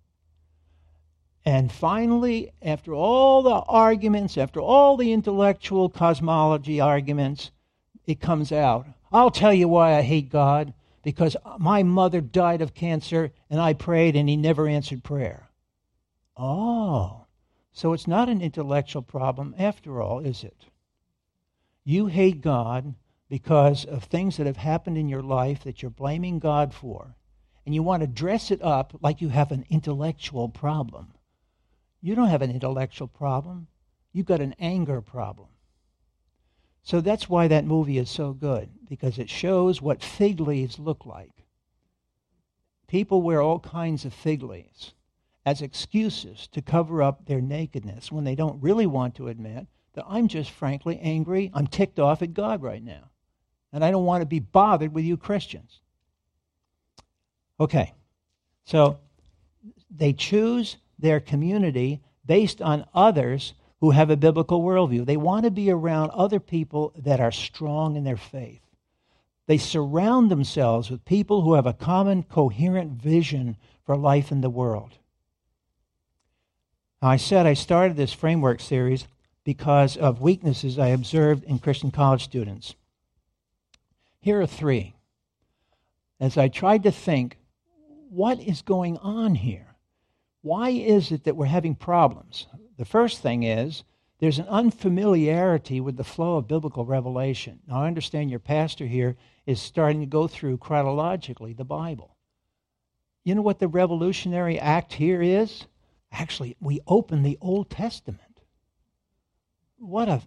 And finally, after all the arguments, after all the intellectual cosmology arguments, it comes out. "I'll tell you why I hate God. Because my mother died of cancer, and I prayed, and he never answered prayer." Oh, so it's not an intellectual problem after all, is it? You hate God because of things that have happened in your life that you're blaming God for, and you want to dress it up like you have an intellectual problem. You don't have an intellectual problem. You've got an anger problem. So that's why that movie is so good, because it shows what fig leaves look like. People wear all kinds of fig leaves as excuses to cover up their nakedness when they don't really want to admit that I'm just frankly angry, I'm ticked off at God right now, and I don't want to be bothered with you Christians. Okay, so they choose their community based on others who have a biblical worldview. They want to be around other people that are strong in their faith. They surround themselves with people who have a common, coherent vision for life in the world. Now, I said I started this framework series because of weaknesses I observed in Christian college students. Here are three. As I tried to think, what is going on here? Why is it that we're having problems? The first thing is there's an unfamiliarity with the flow of biblical revelation. Now, I understand your pastor here is starting to go through chronologically the Bible. You know what the revolutionary act here is? Actually, we open the Old Testament. What a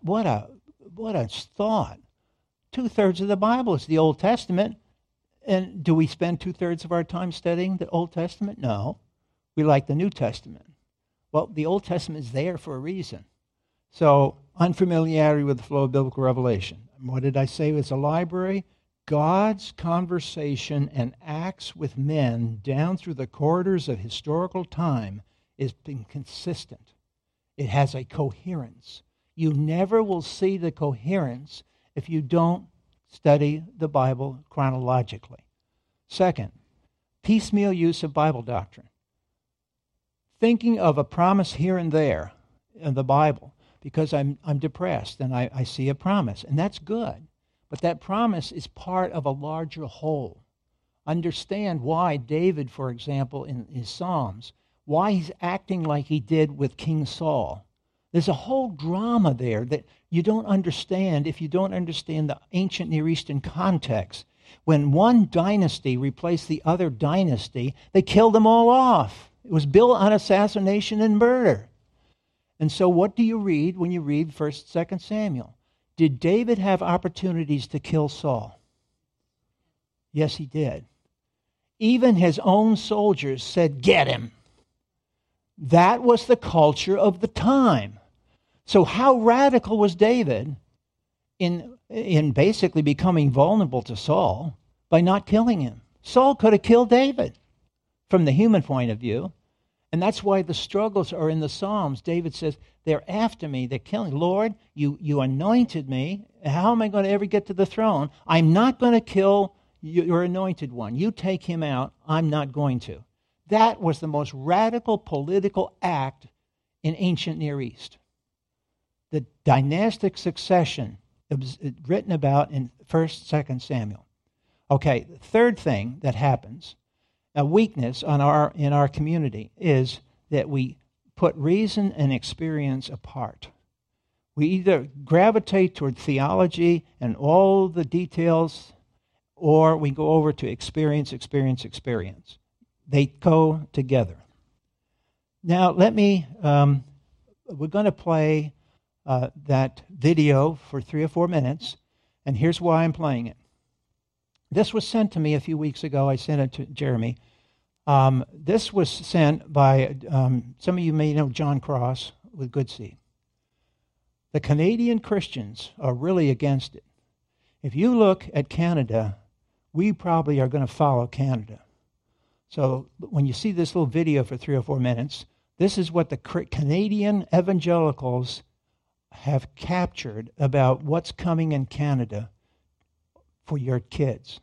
thought. 2/3 of the Bible is the Old Testament. And do we spend 2/3 of our time studying the Old Testament? No. We like the New Testament. Well, the Old Testament is there for a reason. So, unfamiliarity with the flow of biblical revelation. What did I say was a library? God's conversation and acts with men down through the corridors of historical time is being consistent. It has a coherence. You never will see the coherence if you don't study the Bible chronologically. Second, piecemeal use of Bible doctrine. Thinking of a promise here and there in the Bible because I'm depressed and I see a promise, and that's good. But that promise is part of a larger whole. Understand why David, for example, in his Psalms, why he's acting like he did with King Saul. There's a whole drama there that you don't understand if you don't understand the ancient Near Eastern context. When one dynasty replaced the other dynasty, they killed them all off. It was built on assassination and murder. And so what do you read when you read 1st, 2nd Samuel? Did David have opportunities to kill Saul? Yes, he did. Even his own soldiers said, "Get him." That was the culture of the time. So how radical was David in basically becoming vulnerable to Saul by not killing him? Saul could have killed David from the human point of view. And that's why the struggles are in the Psalms. David says, they're after me, they're killing. Lord, you anointed me. How am I going to ever get to the throne? I'm not going to kill your anointed one. You take him out. I'm not going to. That was the most radical political act in ancient Near East. The dynastic succession written about in 1st, 2nd Samuel. Okay, the third thing that happens, a weakness in our community, is that we put reason and experience apart. We either gravitate toward theology and all the details, or we go over to experience. They go together. Now, we're going to play that video for 3 or 4 minutes, and here's why I'm playing it. This was sent to me a few weeks ago. I sent it to Jeremy. This was sent by, some of you may know John Cross with Good Seed. The Canadian Christians are really against it. If you look at Canada, we probably are going to follow Canada. So when you see this little video for 3 or 4 minutes, this is what the Canadian evangelicals have captured about what's coming in Canada for your kids.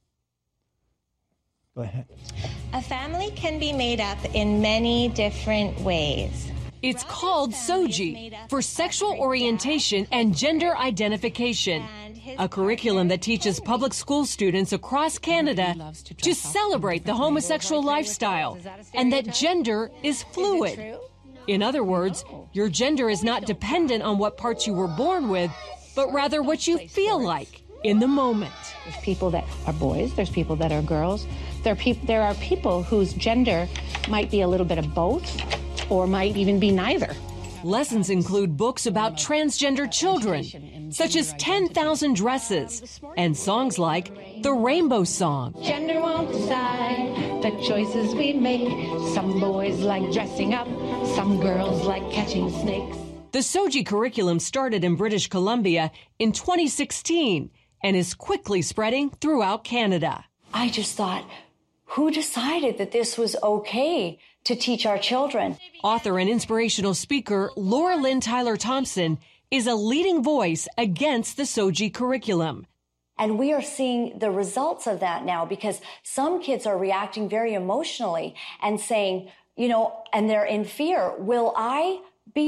Go ahead. A family can be made up in many different ways. It's called SOGI, for Sexual Orientation and Gender Identification, a curriculum that teaches public school students across Canada to celebrate the homosexual lifestyle and that gender is fluid. In other words, your gender is not dependent on what parts you were born with, but rather what you feel like in the moment. There's people that are boys, there's people that are girls. There are people whose gender might be a little bit of both or might even be neither. Lessons include books about transgender children, such as 10,000 Dresses, and songs like The Rainbow Song. Gender won't decide the choices we make. Some boys like dressing up, some girls like catching snakes. The SOGI curriculum started in British Columbia in 2016 and is quickly spreading throughout Canada. I just thought, who decided that this was okay to teach our children? Author and inspirational speaker Laura Lynn Tyler Thompson is a leading voice against the SOGI curriculum. And we are seeing the results of that now because some kids are reacting very emotionally and saying, and they're in fear. Will I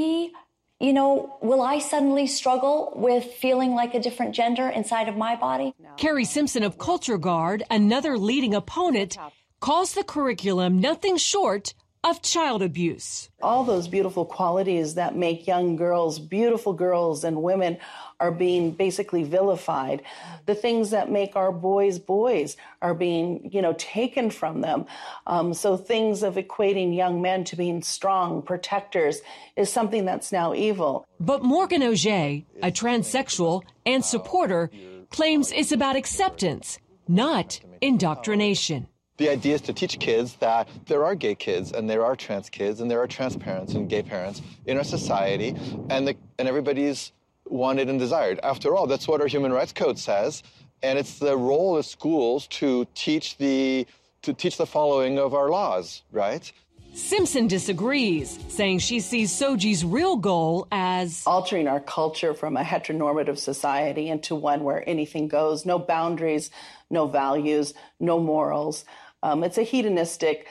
suddenly struggle with feeling like a different gender inside of my body? Carrie Simpson of Culture Guard, another leading opponent, calls the curriculum nothing short of child abuse. All those beautiful qualities that make young girls, beautiful girls and women, are being basically vilified. The things that make our boys boys are being, taken from them. So things of equating young men to being strong protectors is something that's now evil. But Morgan Auger, a transsexual and supporter, claims it's about acceptance, not indoctrination. The idea is to teach kids that there are gay kids and there are trans kids and there are trans parents and gay parents in our society, and everybody's wanted and desired. After all, that's what our Human Rights Code says, and it's the role of schools to teach the following of our laws, right? Simpson disagrees, saying she sees SOGI's real goal as altering our culture from a heteronormative society into one where anything goes, no boundaries, no values, no morals. It's a hedonistic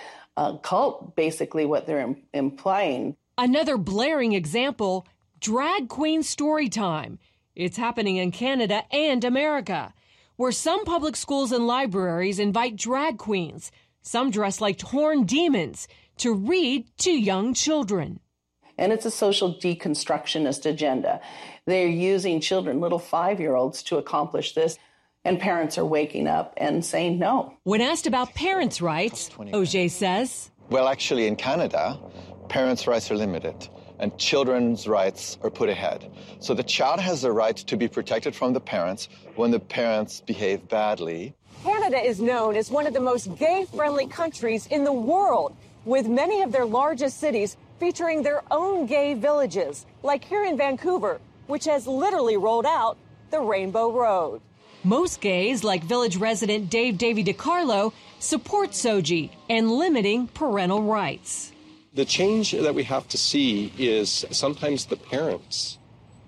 cult, basically, what they're implying. Another blaring example, drag queen story time. It's happening in Canada and America, where some public schools and libraries invite drag queens, some dressed like horned demons, to read to young children. And it's a social deconstructionist agenda. They're using children, little 5-year-olds, to accomplish this. And parents are waking up and saying no. When asked about parents' rights, Auger says, well, actually, in Canada, parents' rights are limited and children's rights are put ahead. So the child has the right to be protected from the parents when the parents behave badly. Canada is known as one of the most gay-friendly countries in the world, with many of their largest cities featuring their own gay villages, like here in Vancouver, which has literally rolled out the Rainbow Road. Most gays, like village resident Dave Davy DiCarlo, support SOGI and limiting parental rights. The change that we have to see is sometimes the parents.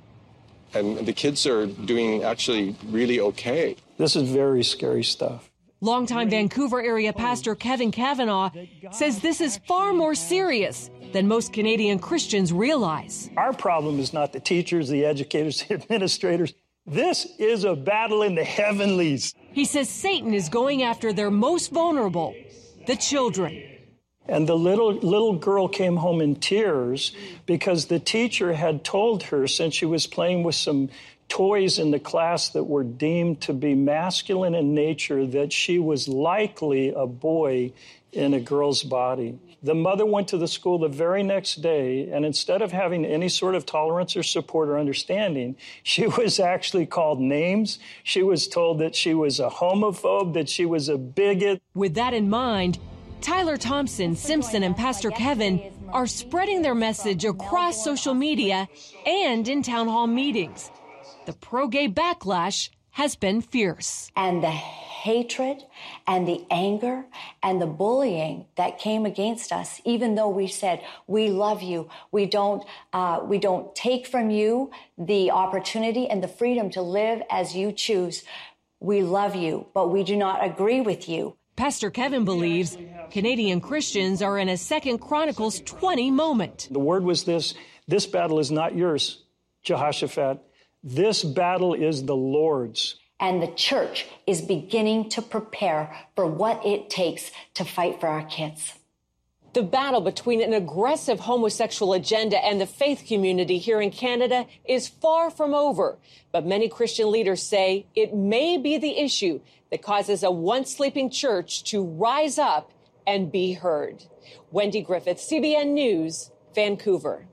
And the kids are doing actually really okay. This is very scary stuff. Longtime Vancouver area pastor Kevin Kavanaugh says this is far more serious than most Canadian Christians realize. Our problem is not the teachers, the educators, the administrators. This is a battle in the heavenlies. He says Satan is going after their most vulnerable, the children. And the little girl came home in tears because the teacher had told her, since she was playing with some toys in the class that were deemed to be masculine in nature, that she was likely a boy in a girl's body. The mother went to the school the very next day, and instead of having any sort of tolerance or support or understanding, she was actually called names. She was told that she was a homophobe, that she was a bigot. With that in mind, Tyler Thompson, Simpson, and Pastor Kevin are spreading their message across social media and in town hall meetings. The pro-gay backlash has been fierce. And the hatred and the anger and the bullying that came against us, even though we said, we love you, we don't take from you the opportunity and the freedom to live as you choose. We love you, but we do not agree with you. Pastor Kevin believes Canadian Christians are in a 2 Chronicles 20 moment. The word was this battle is not yours, Jehoshaphat. This battle is the Lord's. And the church is beginning to prepare for what it takes to fight for our kids. The battle between an aggressive homosexual agenda and the faith community here in Canada is far from over. But many Christian leaders say it may be the issue that causes a once sleeping church to rise up and be heard. Wendy Griffith, CBN News, Vancouver.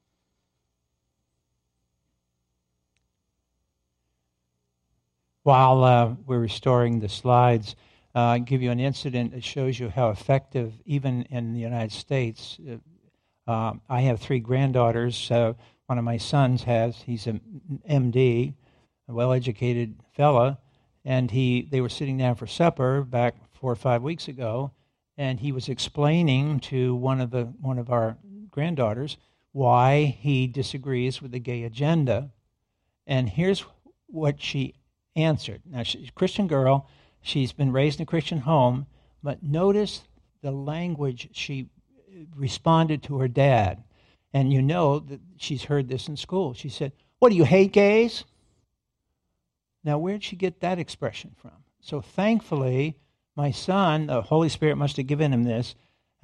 While we're restoring the slides, I'll give you an incident that shows you how effective, even in the United States. I have 3 granddaughters. One of my sons he's an MD, a well-educated fella, and they were sitting down for supper back 4 or 5 weeks ago, and he was explaining to one of our granddaughters why he disagrees with the gay agenda. And here's what she answered. Now, she's a Christian girl. She's been raised in a Christian home, but notice the language she responded to her dad. And you know that she's heard this in school. She said, "What, do you hate gays?" Now, where'd she get that expression from? So thankfully, my son, the Holy Spirit must have given him this.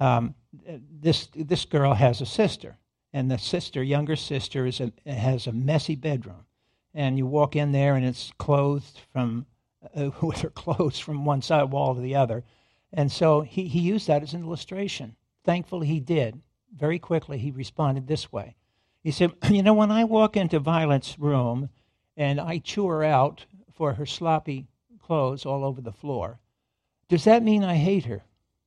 This girl has a sister, and the younger sister, has a messy bedroom. And you walk in there, and it's clothed with her clothes from one side wall to the other. And so he used that as an illustration. Thankfully, he did. Very quickly, he responded this way. He said, when I walk into Violet's room and I chew her out for her sloppy clothes all over the floor, does that mean I hate her?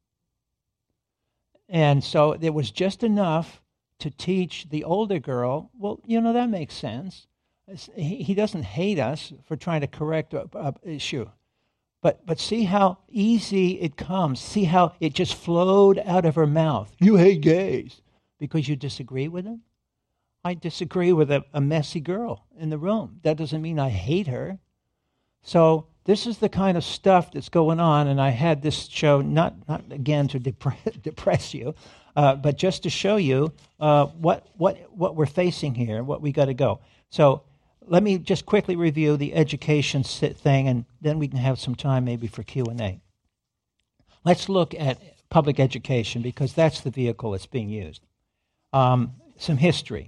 And so there was just enough to teach the older girl, well, that makes sense. He doesn't hate us for trying to correct an issue. But see how easy it comes. See how it just flowed out of her mouth. You hate gays because you disagree with them? I disagree with a messy girl in the room. That doesn't mean I hate her. So this is the kind of stuff that's going on, and I had this show not again to depress you, but just to show you what we're facing here, what we got to go. So let me just quickly review the education thing, and then we can have some time maybe for Q&A. Let's look at public education, because that's the vehicle that's being used. Some history.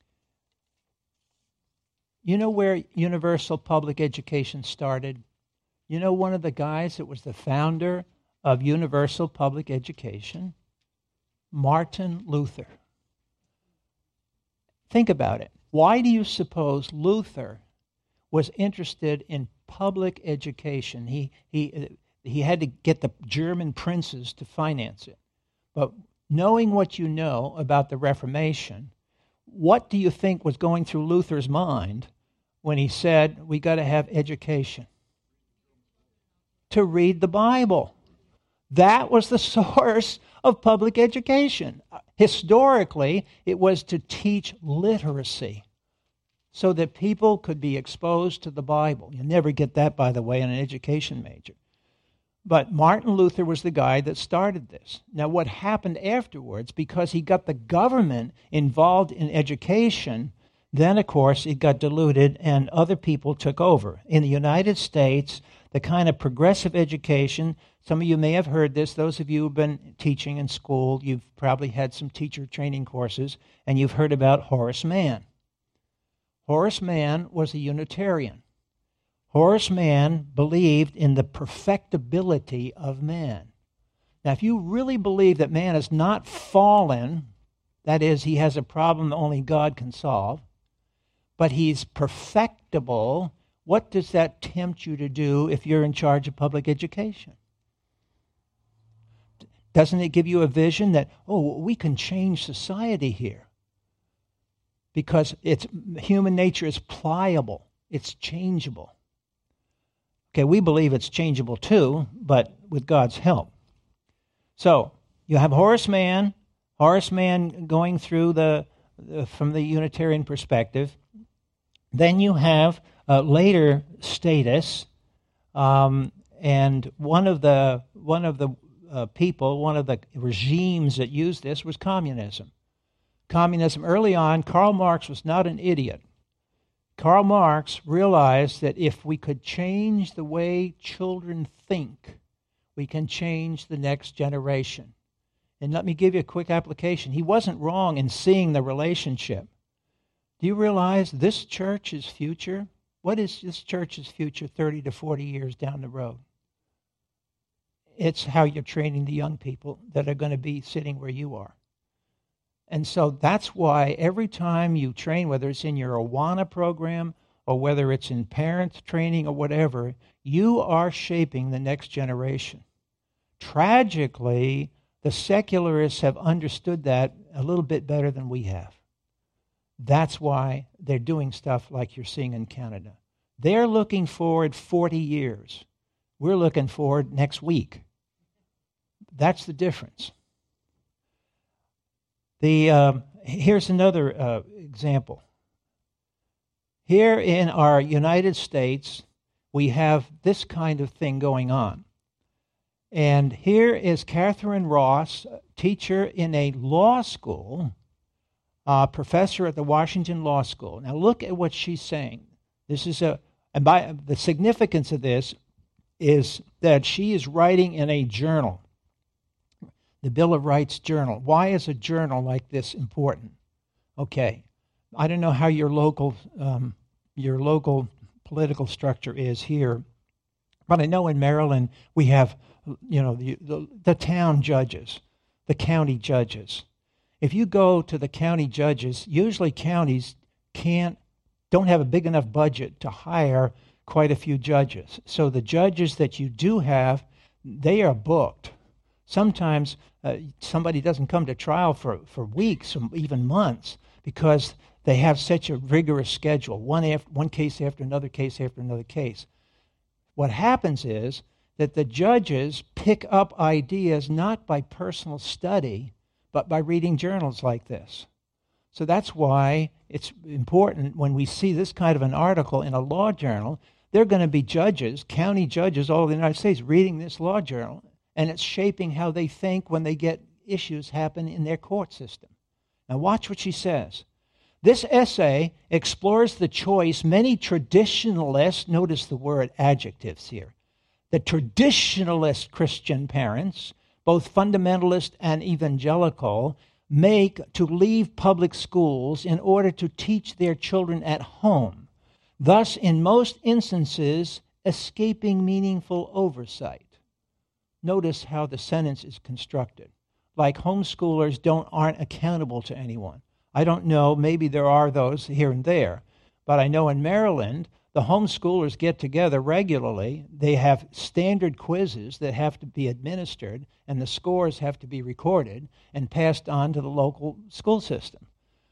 You know where universal public education started? You know one of the guys that was the founder of universal public education? Martin Luther. Think about it. Why do you suppose Luther was interested in public education? He had to get the German princes to finance it. But knowing what you know about the Reformation, what do you think was going through Luther's mind when he said, we got to have education? To read the Bible. That was the source of public education. Historically, it was to teach literacy so that people could be exposed to the Bible. You never get that, by the way, in an education major. But Martin Luther was the guy that started this. Now, what happened afterwards, because he got the government involved in education, then, of course, it got diluted and other people took over. In the United States, the kind of progressive education. Some of you may have heard this. Those of you who've been teaching in school, you've probably had some teacher training courses, and you've heard about Horace Mann. Horace Mann was a Unitarian. Horace Mann believed in the perfectibility of man. Now, if you really believe that man is not fallen, that is, he has a problem that only God can solve, but he's perfectible, what does that tempt you to do if you're in charge of public education? Doesn't it give you a vision that, oh, we can change society here? Because human nature is pliable. It's changeable. Okay, we believe it's changeable too, but with God's help. So, you have Horace Mann going through from the Unitarian perspective. Then you have later status, and one of the regimes that used this was communism. Communism, early on, Karl Marx was not an idiot. Karl Marx realized that if we could change the way children think, we can change the next generation. And let me give you a quick application. He wasn't wrong in seeing the relationship. Do you realize this church's future? What is this church's future 30 to 40 years down the road? It's how you're training the young people that are going to be sitting where you are. And so that's why every time you train, whether it's in your Awana program or whether it's in parent training or whatever, you are shaping the next generation. Tragically, the secularists have understood that a little bit better than we have. That's why they're doing stuff like you're seeing in Canada. They're looking forward 40 years. We're looking forward next week. That's the difference. Here's another example. Here in our United States, we have this kind of thing going on. And here is Catherine Ross, teacher in a law school, professor at the Washington Law School. Now look at what she's saying. The significance of this is that she is writing in a journal, the Bill of Rights journal. Why is a journal like this important? Okay, I don't know how your local political structure is here, but I know in Maryland we have, the town judges, the county judges. If you go to the county judges, usually counties don't have a big enough budget to hire quite a few judges. So the judges that you do have, they are booked. Sometimes somebody doesn't come to trial for weeks or even months because they have such a rigorous schedule, one case after another case after another case. What happens is that the judges pick up ideas not by personal study, but by reading journals like this. So that's why it's important when we see this kind of an article in a law journal, they're going to be judges, county judges all over the United States, reading this law journal, and it's shaping how they think when they get issues happen in their court system. Now watch what she says. This essay explores the choice many traditionalists, notice the word adjectives here, the traditionalist Christian parents, both fundamentalist and evangelical, make to leave public schools in order to teach their children at home, thus in most instances escaping meaningful oversight. Notice how the sentence is constructed. Like homeschoolers aren't accountable to anyone. I don't know, maybe there are those here and there, but I know in Maryland, the homeschoolers get together regularly. They have standard quizzes that have to be administered, and the scores have to be recorded and passed on to the local school system.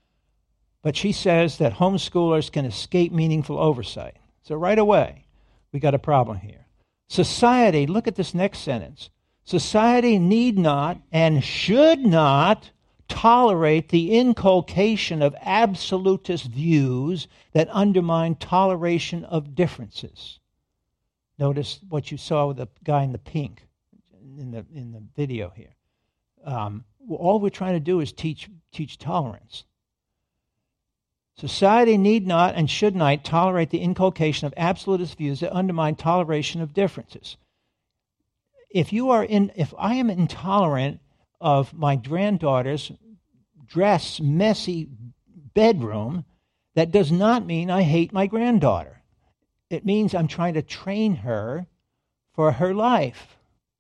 But she says that homeschoolers can escape meaningful oversight. So right away, we got a problem here. Society, look at this next sentence. Society need not and should not tolerate the inculcation of absolutist views that undermine toleration of differences. Notice what you saw with the guy in the pink in the video here. All we're trying to do is teach tolerance. Society need not and should not tolerate the inculcation of absolutist views that undermine toleration of differences. If I am intolerant of my granddaughter's messy bedroom, that does not mean I hate my granddaughter. It means I'm trying to train her for her life.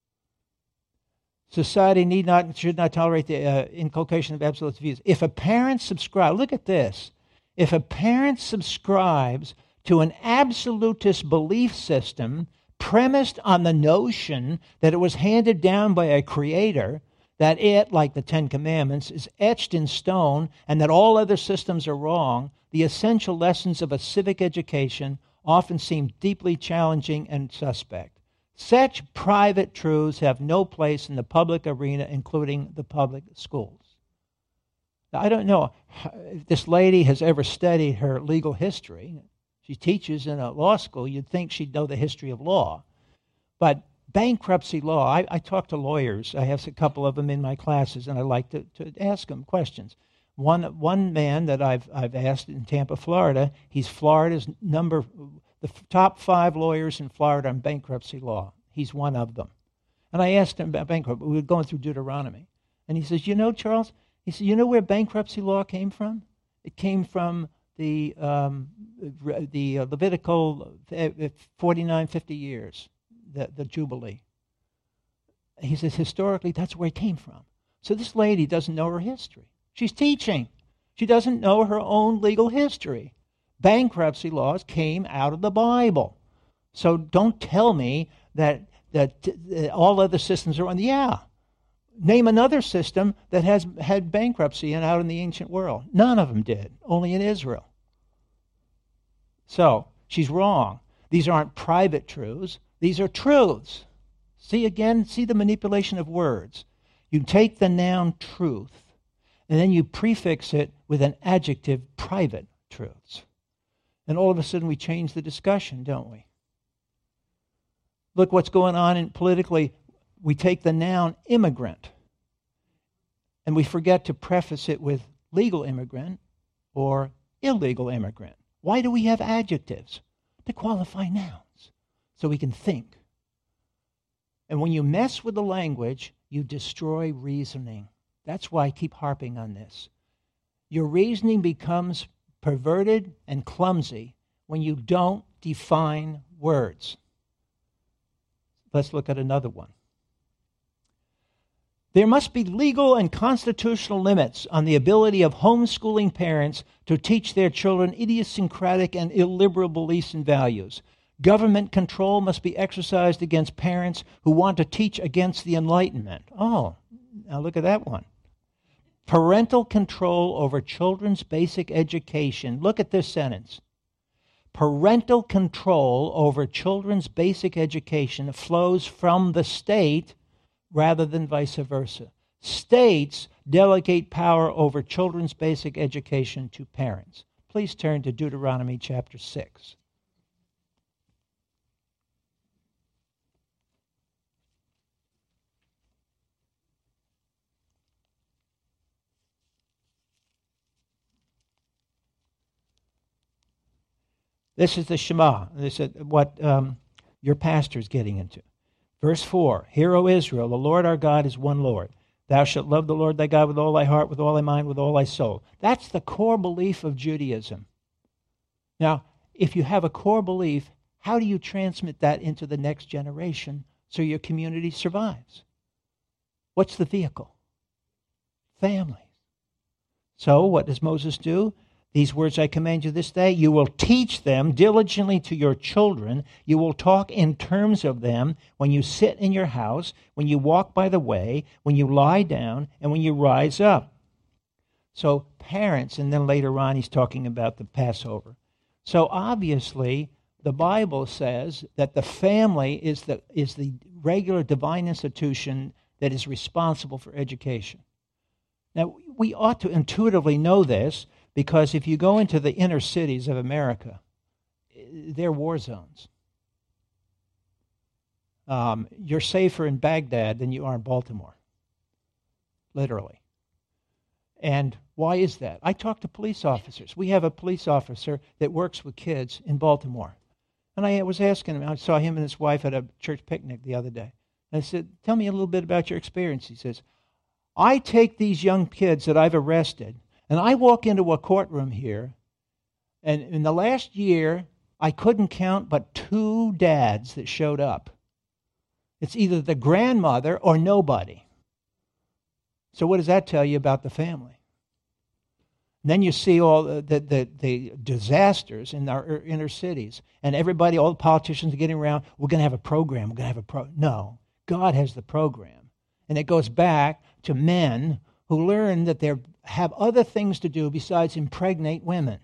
Society need not and should not tolerate the inculcation of absolute views. If a parent subscribes, look at this. If a parent subscribes to an absolutist belief system premised on the notion that it was handed down by a creator, that it, like the Ten Commandments, is etched in stone, and that all other systems are wrong, the essential lessons of a civic education often seem deeply challenging and suspect. Such private truths have no place in the public arena, including the public schools. Now, I don't know if this lady has ever studied her legal history. She teaches in a law school. You'd think she'd know the history of law. But bankruptcy law, I talk to lawyers. I have a couple of them in my classes, and I like to ask them questions. One man that I've asked in Tampa, Florida, he's Florida's the top 5 lawyers in Florida on bankruptcy law. He's one of them. And I asked him about bankruptcy. We were going through Deuteronomy. And he says, you know, Charles, he said, you know where bankruptcy law came from? It came from the Levitical 49, 50 years, the Jubilee. He says, historically, that's where it came from. So this lady doesn't know her history. She's teaching. She doesn't know her own legal history. Bankruptcy laws came out of the Bible. So don't tell me that all other systems are on. Yeah. Name another system that has had bankruptcy and out in the ancient world. None of them did, only in Israel. So she's wrong. These aren't private truths. These are truths. See the manipulation of words. You take the noun truth, and then you prefix it with an adjective, private truths. And all of a sudden we change the discussion, don't we? Look what's going on politically. We take the noun immigrant, and we forget to preface it with legal immigrant or illegal immigrant. Why do we have adjectives? To qualify nouns, so we can think. And when you mess with the language, you destroy reasoning. That's why I keep harping on this. Your reasoning becomes perverted and clumsy when you don't define words. Let's look at another one. There must be legal and constitutional limits on the ability of homeschooling parents to teach their children idiosyncratic and illiberal beliefs and values. Government control must be exercised against parents who want to teach against the Enlightenment. Oh, now look at that one. Parental control over children's basic education. Look at this sentence. Parental control over children's basic education flows from the state rather than vice versa. States delegate power over children's basic education to parents. Please turn to Deuteronomy chapter 6. This is the Shema. This is what your pastor is getting into. Verse 4, Hear, O Israel, the Lord our God is one Lord. Thou shalt love the Lord thy God with all thy heart, with all thy mind, with all thy soul. That's the core belief of Judaism. Now, if you have a core belief, how do you transmit that into the next generation so your community survives? What's the vehicle? Family. So what does Moses do? These words I command you this day, you will teach them diligently to your children. You will talk in terms of them when you sit in your house, when you walk by the way, when you lie down, and when you rise up. So parents, and then later on he's talking about the Passover. So obviously the Bible says that the family is the regular divine institution that is responsible for education. Now, we ought to intuitively know this, because if you go into the inner cities of America, they're war zones. You're safer in Baghdad than you are in Baltimore, literally. And Why is that? I talk to police officers. We have a police officer that works with kids in Baltimore. And I was asking him, I saw him and his wife at a church picnic the other day. And I said, tell me a little bit about your experience. He says, I take these young kids that I've arrested, and I walk into a courtroom here, and in the last year, I couldn't count but 2 dads that showed up. It's either the grandmother or nobody. So what does that tell you about the family? And then you see all the disasters in our inner cities, and everybody, all the politicians are getting around, we're going to have a program, No, God has the program. And it goes back to men who learn that they have other things to do besides impregnate women.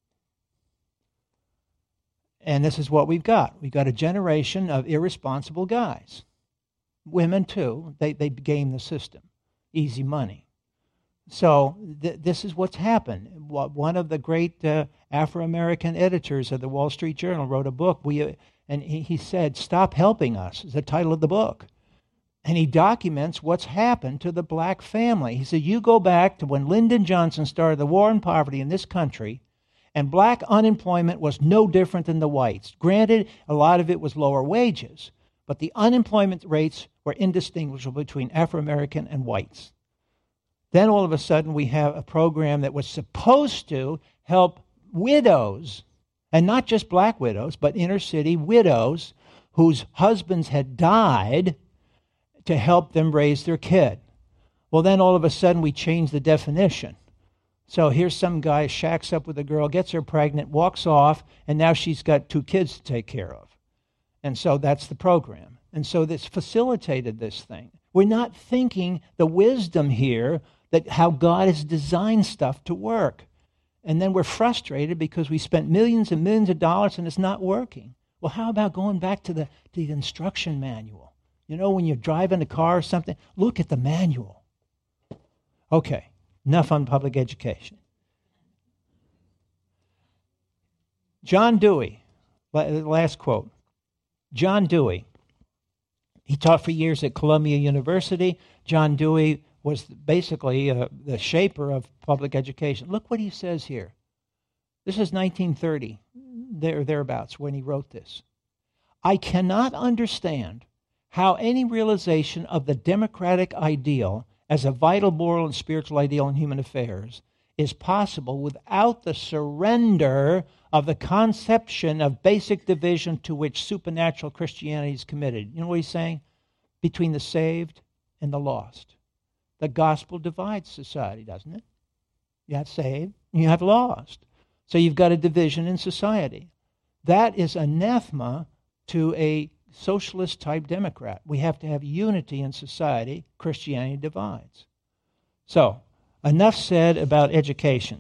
And this is what we've got. We've got a generation of irresponsible guys. Women, too. They game the system. Easy money. So this is what's happened. One of the great Afro-American editors of the Wall Street Journal wrote a book, and he said, Stop Helping Us, is the title of the book. And he documents what's happened to the black family. He said, you go back to when Lyndon Johnson started the war on poverty in this country, and black unemployment was no different than the whites. Granted, a lot of it was lower wages, but the unemployment rates were indistinguishable between Afro-American and whites. Then all of a sudden we have a program that was supposed to help widows, and not just black widows, but inner city widows whose husbands had died, to help them raise their kid. Well, then all of a sudden we change the definition. So here's some guy shacks up with a girl, gets her pregnant, walks off, and now she's got 2 kids to take care of. And so that's the program. And so this facilitated this thing. We're not thinking the wisdom here that how God has designed stuff to work. And then we're frustrated because we spent millions and millions of dollars and it's not working. Well, how about going back to the instruction manual? You know, when you're driving a car or something, look at the manual. Okay, enough on public education. John Dewey, last quote. John Dewey, he taught for years at Columbia University. John Dewey was basically the shaper of public education. Look what he says here. This is 1930, thereabouts, when he wrote this. I cannot understand how any realization of the democratic ideal as a vital moral and spiritual ideal in human affairs is possible without the surrender of the conception of basic division to which supernatural Christianity is committed. You know what he's saying? Between the saved and the lost. The gospel divides society, doesn't it? You have saved and you have lost. So you've got a division in society. That is anathema to a socialist-type Democrat. We have to have unity in society. Christianity divides. So, enough said about education.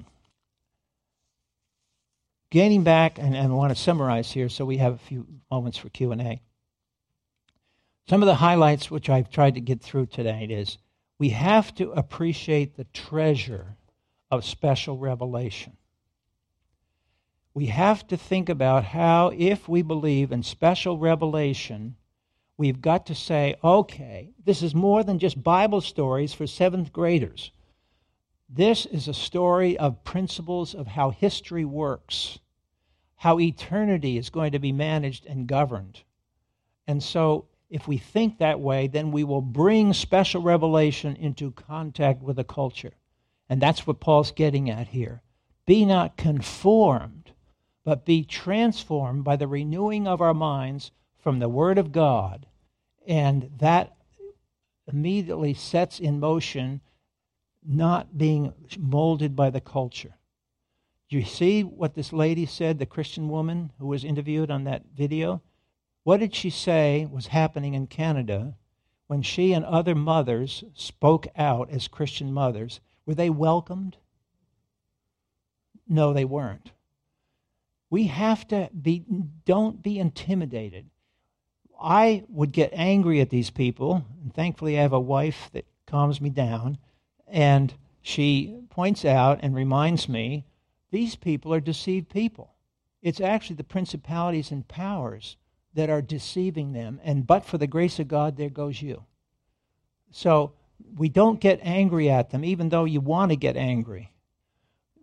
Getting back, and I want to summarize here so we have a few moments for Q&A. Some of the highlights which I've tried to get through today is we have to appreciate the treasure of special revelation. We have to think about how, if we believe in special revelation, we've got to say, okay, this is more than just Bible stories for 7th graders. This is a story of principles of how history works, how eternity is going to be managed and governed. And so, if we think that way, then we will bring special revelation into contact with the culture. And that's what Paul's getting at here. Be not conformed, but be transformed by the renewing of our minds from the Word of God. And that immediately sets in motion not being molded by the culture. Do you see what this lady said, the Christian woman who was interviewed on that video? What did she say was happening in Canada when she and other mothers spoke out as Christian mothers? Were they welcomed? No, they weren't. We have to don't be intimidated. I would get angry at these people, and thankfully I have a wife that calms me down, and she points out and reminds me, these people are deceived people. It's actually the principalities and powers that are deceiving them, and but for the grace of God, there goes you. So we don't get angry at them, even though you want to get angry.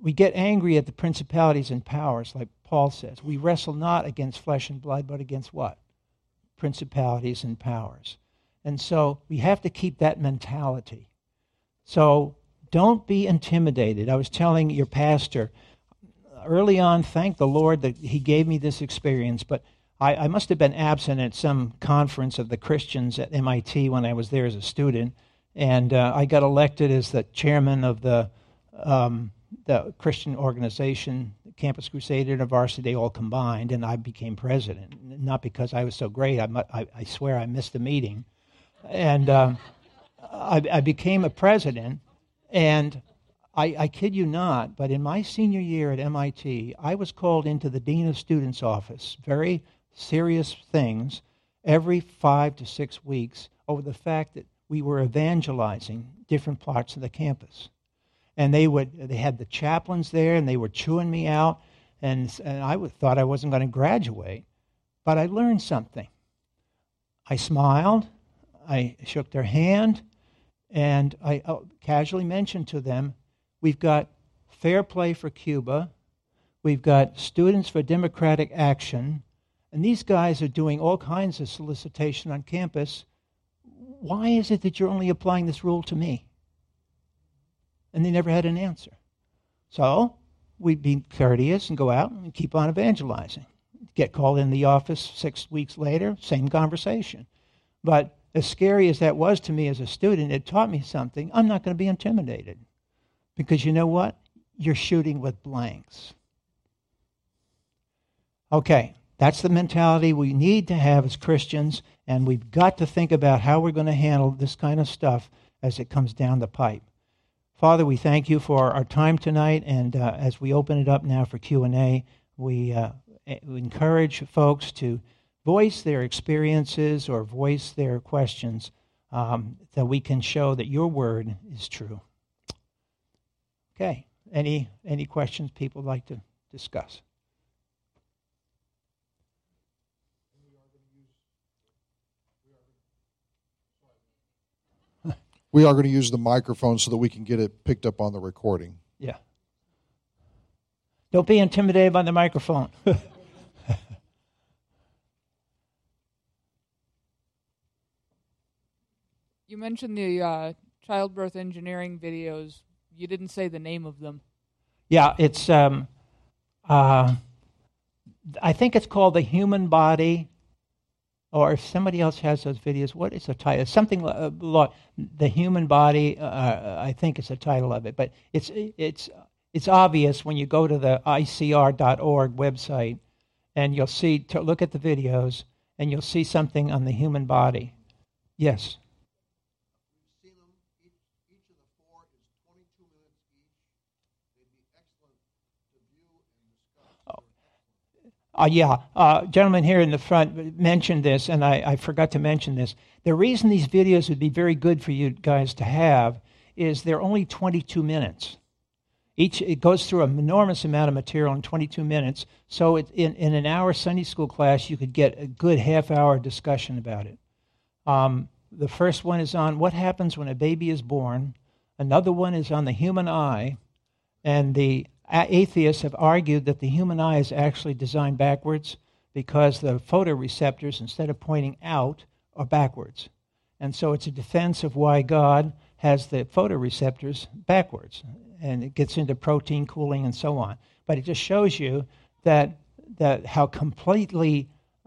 we get angry at the principalities and powers, like Paul says. We wrestle not against flesh and blood, but against what? Principalities and powers. And so we have to keep that mentality. So don't be intimidated. I was telling your pastor early on, thank the Lord that he gave me this experience, but I must have been absent at some conference of the Christians at MIT when I was there as a student, and I got elected as the chairman of the Christian organization, Campus Crusade University, they all combined, and I became president. Not because I was so great. I swear I missed a meeting. And I became a president, and I kid you not, but in my senior year at MIT, I was called into the Dean of Students' office, very serious things, every 5 to 6 weeks over the fact that we were evangelizing different parts of the campus. And they had the chaplains there, and they were chewing me out, and I thought I wasn't going to graduate. But I learned something. I smiled, I shook their hand, and I casually mentioned to them, we've got Fair Play for Cuba, we've got Students for Democratic Action, and these guys are doing all kinds of solicitation on campus. Why is it that you're only applying this rule to me? And they never had an answer. So we'd be courteous and go out and keep on evangelizing. Get called in the office 6 weeks later, same conversation. But as scary as that was to me as a student, it taught me something. I'm not going to be intimidated. Because you know what? You're shooting with blanks. Okay, that's the mentality we need to have as Christians, and we've got to think about how we're going to handle this kind of stuff as it comes down the pipe. Father, we thank you for our time tonight, and as we open it up now for Q&A, we encourage folks to voice their experiences or voice their questions that we can show that your word is true. Okay, any questions people would like to discuss? We are going to use the microphone so that we can get it picked up on the recording. Yeah. Don't be intimidated by the microphone. You mentioned the childbirth engineering videos. You didn't say the name of them. Yeah, it's, I think it's called The Human Body, or if somebody else has those videos, what is the title? Something like The Human Body, I think is the title of it. But it's obvious when you go to the ICR.org website, and you'll see, look at the videos, and you'll see something on the human body. Yes. Gentleman here in the front mentioned this, and I forgot to mention this. The reason these videos would be very good for you guys to have is they're only 22 minutes. It goes through an enormous amount of material in 22 minutes, so in an hour Sunday school class, you could get a good half-hour discussion about it. The first one is on what happens when a baby is born. Another one is on the human eye, and the atheists have argued that the human eye is actually designed backwards because the photoreceptors, instead of pointing out, are backwards. And so it's a defense of why God has the photoreceptors backwards. And it gets into protein cooling and so on. But it just shows you that how completely,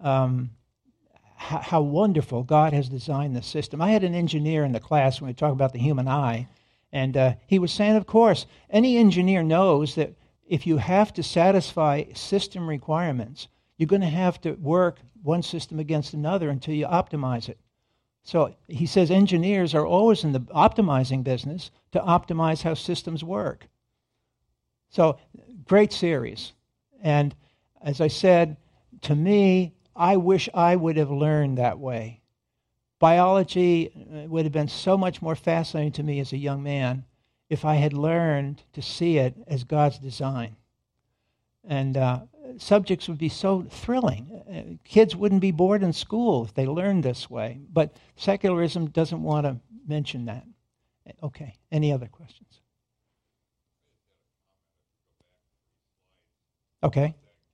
how wonderful God has designed the system. I had an engineer in the class when we talk about the human eye, and he was saying, of course, any engineer knows that if you have to satisfy system requirements, you're going to have to work one system against another until you optimize it. So he says engineers are always in the optimizing business to optimize how systems work. So great series. And as I said, to me, I wish I would have learned that way. Biology would have been so much more fascinating to me as a young man if I had learned to see it as God's design. And subjects would be so thrilling. Kids wouldn't be bored in school if they learned this way. But secularism doesn't want to mention that. Okay, any other questions? Okay.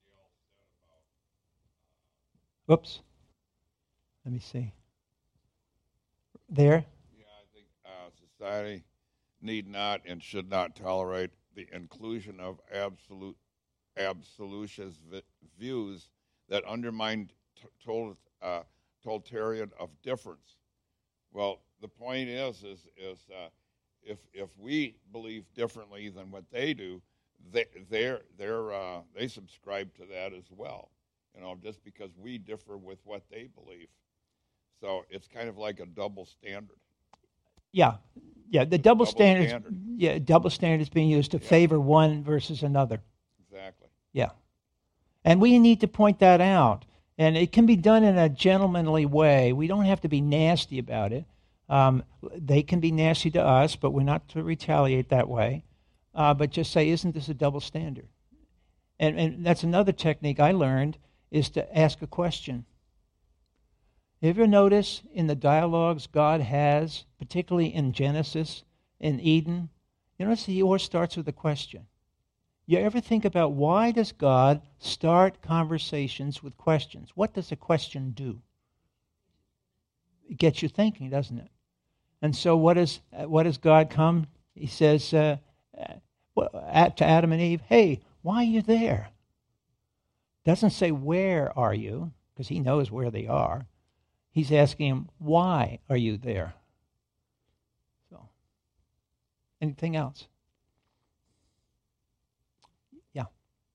Whoops. Let me see. There? Yeah, I think society need not and should not tolerate the inclusion of absolutist views that undermine totalitarian of difference. Well, the point is if we believe differently than what they do, they subscribe to that as well. Just because we differ with what they believe. So it's kind of like a double standard. Yeah, the double standard. Yeah, double standard is being used to favor one versus another. Exactly. Yeah, and we need to point that out, and it can be done in a gentlemanly way. We don't have to be nasty about it. They can be nasty to us, but we're not to retaliate that way. But just say, isn't this a double standard? And that's another technique I learned, is to ask a question. You ever notice in the dialogues God has, particularly in Genesis, in Eden, you notice he always starts with a question. You ever think about why does God start conversations with questions? What does a question do? It gets you thinking, doesn't it? And so what does God come? He says to Adam and Eve, hey, why are you there? Doesn't say, where are you? Because he knows where they are. He's asking him, why are you there? So, anything else? Yeah.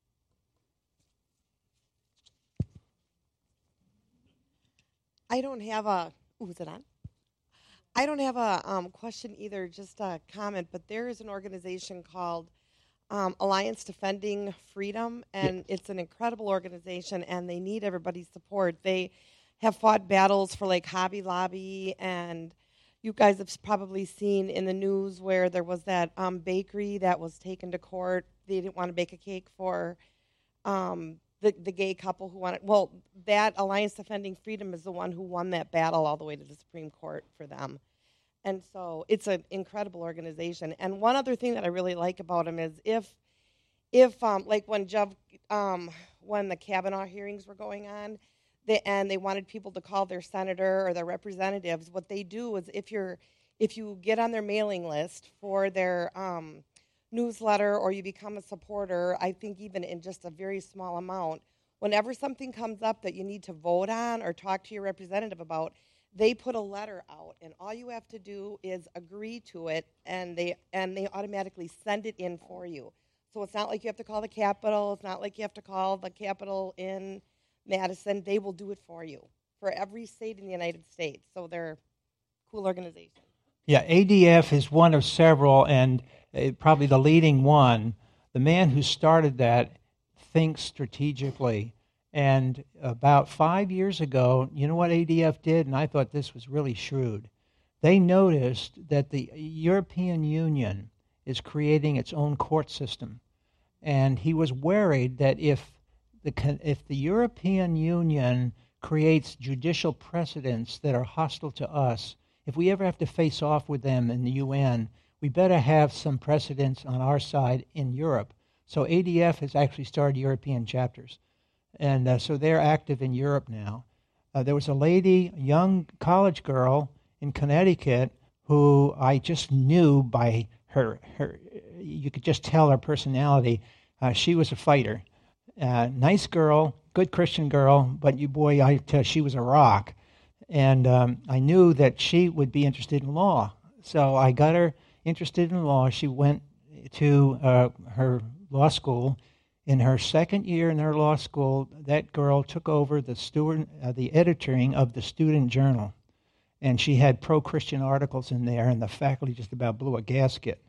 I don't have a, is it on? I don't have a question either, just a comment, but there is an organization called Alliance Defending Freedom, and it's an incredible organization, and they need everybody's support. They have fought battles for like Hobby Lobby, and you guys have probably seen in the news where there was that bakery that was taken to court. They didn't want to bake a cake for the gay couple who wanted. Well, that Alliance Defending Freedom is the one who won that battle all the way to the Supreme Court for them. And so it's an incredible organization. And one other thing that I really like about them is if like when the Kavanaugh hearings were going on, they wanted people to call their senator or their representatives, what they do is if you get on their mailing list for their newsletter or you become a supporter, I think even in just a very small amount, whenever something comes up that you need to vote on or talk to your representative about, they put a letter out, and all you have to do is agree to it, and they automatically send it in for you. So it's not like you have to call the Capitol. It's not like you have to call the Capitol in Madison. They will do it for you for every state in the United States. So they're a cool organization. Yeah, ADF is one of several, and probably the leading one. The man who started that thinks strategically. And about 5 years ago, you know what ADF did? And I thought this was really shrewd. They noticed that the European Union is creating its own court system. And he was worried that if the European Union creates judicial precedents that are hostile to us, if we ever have to face off with them in the UN, we better have some precedents on our side in Europe. So ADF has actually started European chapters. And so they're active in Europe now. There was a lady, a young college girl in Connecticut, who I just knew by her you could just tell her personality. She was a fighter. Nice girl, good Christian girl, but I tell you, she was a rock. And I knew that she would be interested in law. So I got her interested in law. She went to her law school. In her second year in her law school, that girl took over the editoring of the Student Journal. And she had pro-Christian articles in there, and the faculty just about blew a gasket.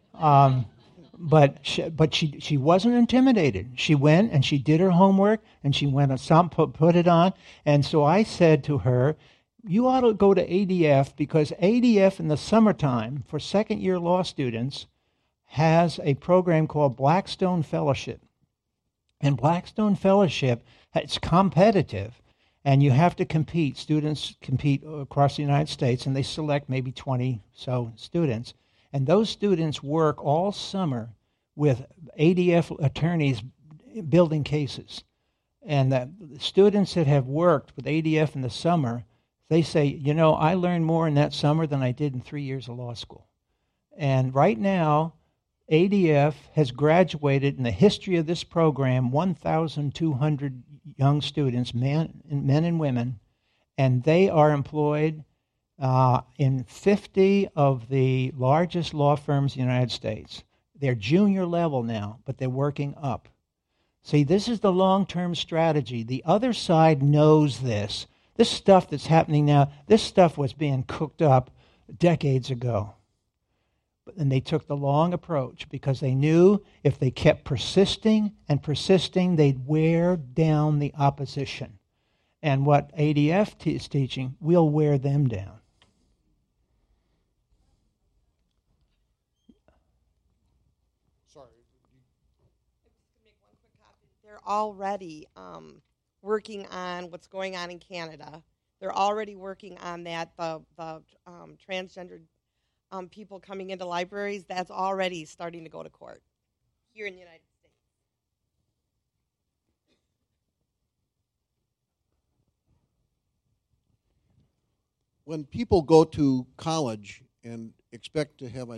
But she wasn't intimidated. She went and she did her homework, and she went and put it on. And so I said to her, you ought to go to ADF, because ADF in the summertime for second-year law students has a program called Blackstone Fellowship. And Blackstone Fellowship, it's competitive, and you have to compete. Students compete across the United States, and they select maybe 20 so students. And those students work all summer with ADF attorneys building cases. And the students that have worked with ADF in the summer, they say, I learned more in that summer than I did in 3 years of law school. And right now, ADF has graduated in the history of this program 1,200 young students, men and women, and they are employed in 50 of the largest law firms in the United States. They're junior level now, but they're working up. See, this is the long-term strategy. The other side knows this. This stuff that's happening now, this stuff was being cooked up decades ago. And they took the long approach because they knew if they kept persisting and persisting, they'd wear down the opposition. And what ADF is teaching will wear them down. They're already working on what's going on in Canada. They're already working on that. The transgendered people coming into libraries, that's already starting to go to court here in the United States. When people go to college and expect to have a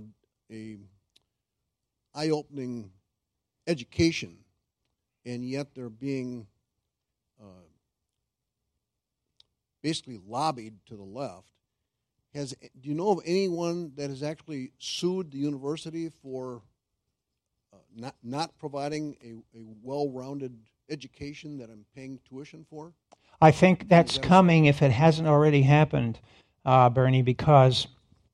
eye-opening education, and yet they're being basically lobbied to the left, do you know of anyone that has actually sued the university for not providing a well-rounded education that I'm paying tuition for? I think that's coming if it hasn't already happened, Bernie, because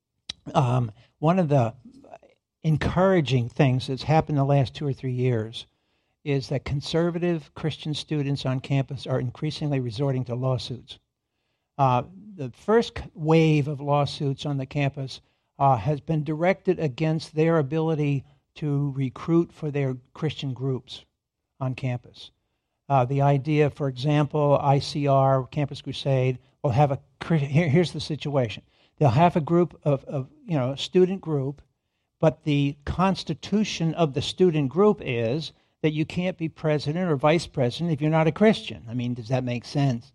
one of the encouraging things that's happened in the last 2 or 3 years is that conservative Christian students on campus are increasingly resorting to lawsuits. The first wave of lawsuits on the campus has been directed against their ability to recruit for their Christian groups on campus. The idea, for example, ICR, Campus Crusade, will have here's the situation. They'll have a group of a student group, but the constitution of the student group is that you can't be president or vice president if you're not a Christian. I mean, does that make sense?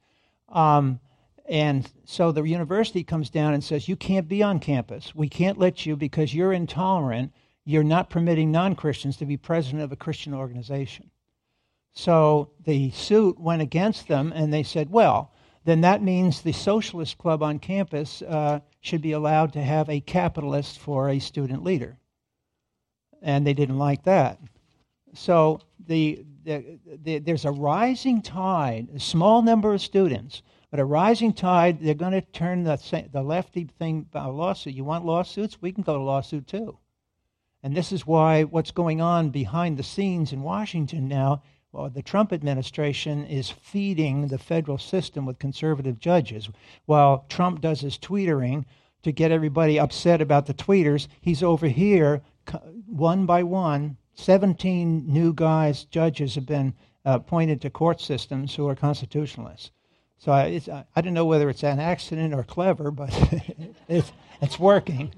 And so the university comes down and says, you can't be on campus. We can't let you because you're intolerant. You're not permitting non-Christians to be president of a Christian organization. So the suit went against them, and they said, well, then that means the socialist club on campus should be allowed to have a capitalist for a student leader. And they didn't like that. So there's a rising tide, a small number of students, but a rising tide. They're going to turn the lefty thing about lawsuit. You want lawsuits? We can go to lawsuit too. And this is why what's going on behind the scenes in Washington now, the Trump administration is feeding the federal system with conservative judges. While Trump does his tweetering to get everybody upset about the tweeters, he's over here, one by one, 17 new judges have been appointed to court systems who are constitutionalists. So I don't know whether it's an accident or clever, but it's working.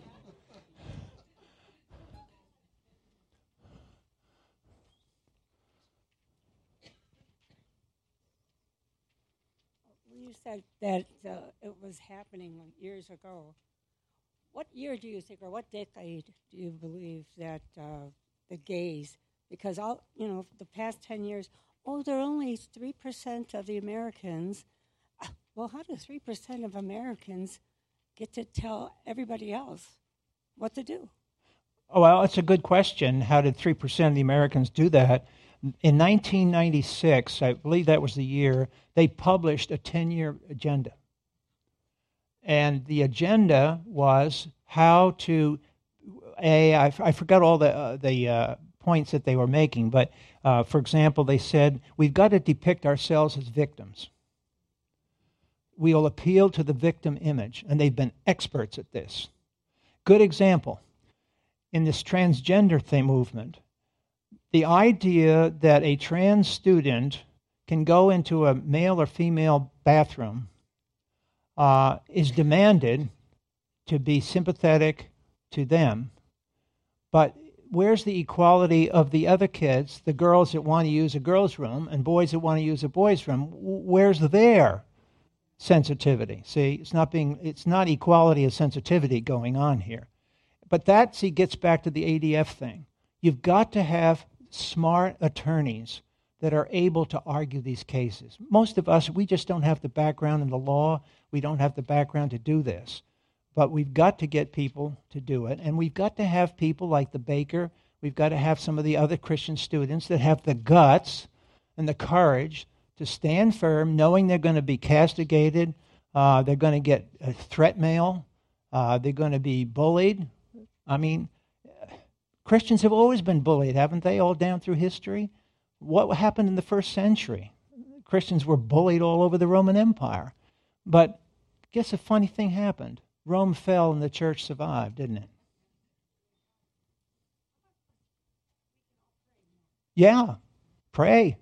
You said that it was happening years ago. What year do you think, or what decade do you believe that the gays, because the past 10 years, they're only 3% of the Americans. Well, how do 3% of Americans get to tell everybody else what to do? Oh, well, it's a good question. How did 3% of the Americans do that? In 1996, I believe that was the year, they published a 10-year agenda. And the agenda was how to, I forgot all the points that they were making, but for example, they said, we've got to depict ourselves as victims. We'll appeal to the victim image, and they've been experts at this. Good example, in this transgender movement, the idea that a trans student can go into a male or female bathroom is demanded to be sympathetic to them. But where's the equality of the other kids, the girls that want to use a girl's room and boys that want to use a boy's room? Where's their sensitivity? See, it's not equality of sensitivity going on here. But that, see, gets back to the ADF thing. You've got to have smart attorneys that are able to argue these cases. Most of us, we just don't have the background in the law. We don't have the background to do this. But we've got to get people to do it. And we've got to have people like the baker. We've got to have some of the other Christian students that have the guts and the courage to stand firm, knowing they're going to be castigated. They're going to get threat mail. They're going to be bullied. I mean, Christians have always been bullied, haven't they, all down through history? What happened in the first century? Christians were bullied all over the Roman Empire. But guess a funny thing happened. Rome fell and the church survived, didn't it? Yeah, pray.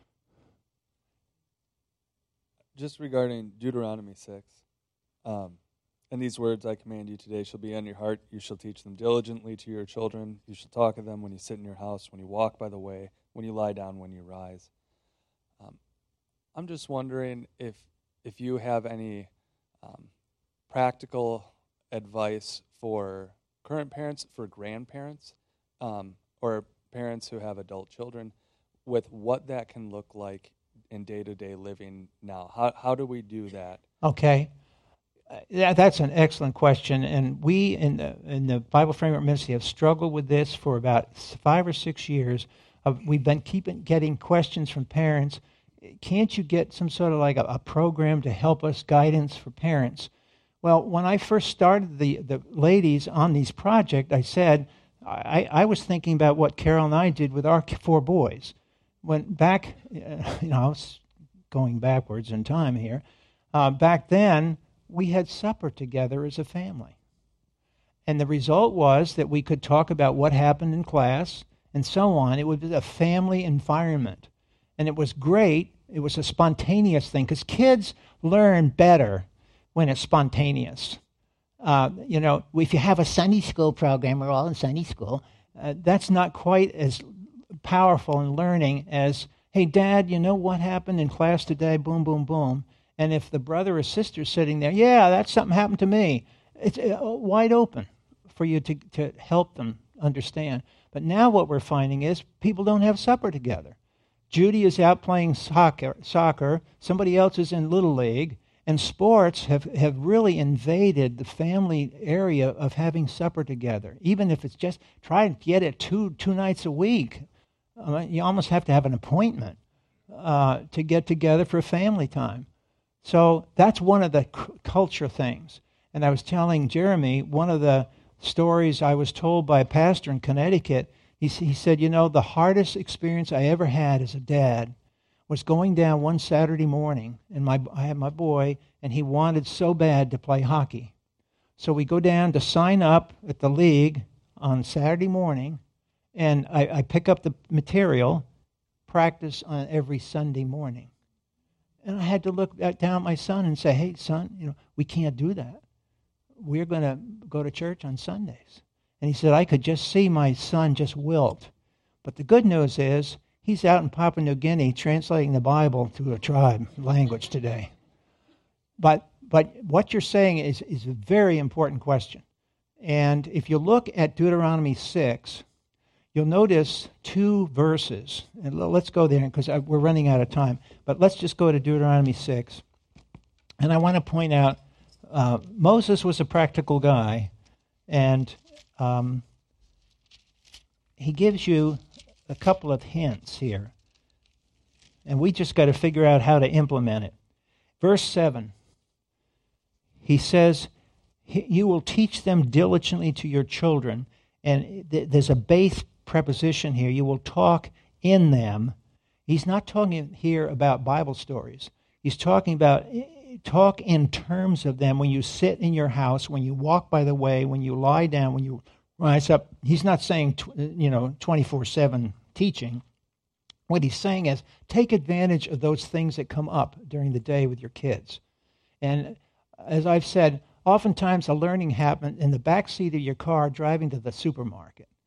Just regarding Deuteronomy 6, and these words I command you today shall be on your heart. You shall teach them diligently to your children. You shall talk of them when you sit in your house, when you walk by the way, when you lie down, when you rise. I'm just wondering if you have any practical advice for current parents, for grandparents, or parents who have adult children, with what that can look like in day-to-day living now. How do we do that? Okay. That's an excellent question, and we in the Bible Framework Ministry have struggled with this for about 5 or 6 years. We've been getting questions from parents. Can't you get some sort of like a program to help us, guidance for parents? Well, when I first started the ladies on these projects, I said, I was thinking about what Carol and I did with our 4 boys. When back, I was going backwards in time here. Back then, we had supper together as a family. And the result was that we could talk about what happened in class and so on. It was a family environment. And it was great. It was a spontaneous thing because kids learn better when it's spontaneous. If you have a Sunday school program, we're all in Sunday school, that's not quite as powerful in learning as, hey, Dad, you know what happened in class today? Boom, boom, boom. And if the brother or sister's sitting there, yeah, that's something happened to me. It's wide open for you to help them understand. But now what we're finding is people don't have supper together. Judy is out playing soccer. Somebody else is in Little League. And sports have really invaded the family area of having supper together. Even if it's just try to get it two nights a week. You almost have to have an appointment to get together for family time. So that's one of the culture things. And I was telling Jeremy, one of the stories I was told by a pastor in Connecticut, he said, the hardest experience I ever had as a dad was going down one Saturday morning, and I had my boy, and he wanted so bad to play hockey. So we go down to sign up at the league on Saturday morning, and I pick up the material, practice on every Sunday morning. And I had to look down at my son and say, hey, son, we can't do that. We're going to go to church on Sundays. And he said, I could just see my son just wilt. But the good news is, he's out in Papua New Guinea translating the Bible to a tribe language today. But what you're saying is a very important question. And if you look at Deuteronomy 6, you'll notice 2 verses. And let's go there because we're running out of time. But let's just go to Deuteronomy 6. And I want to point out Moses was a practical guy. And he gives you a couple of hints here. And we just got to figure out how to implement it. Verse 7, he says, you will teach them diligently to your children. And there's a base preposition here. You will talk in them. He's not talking here about Bible stories. He's talking about talk in terms of them when you sit in your house, when you walk by the way, when you lie down, when you rise up. He's not saying 24/7 teaching. What he's saying is take advantage of those things that come up during the day with your kids. And as I've said, oftentimes the learning happens in the back seat of your car driving to the supermarket.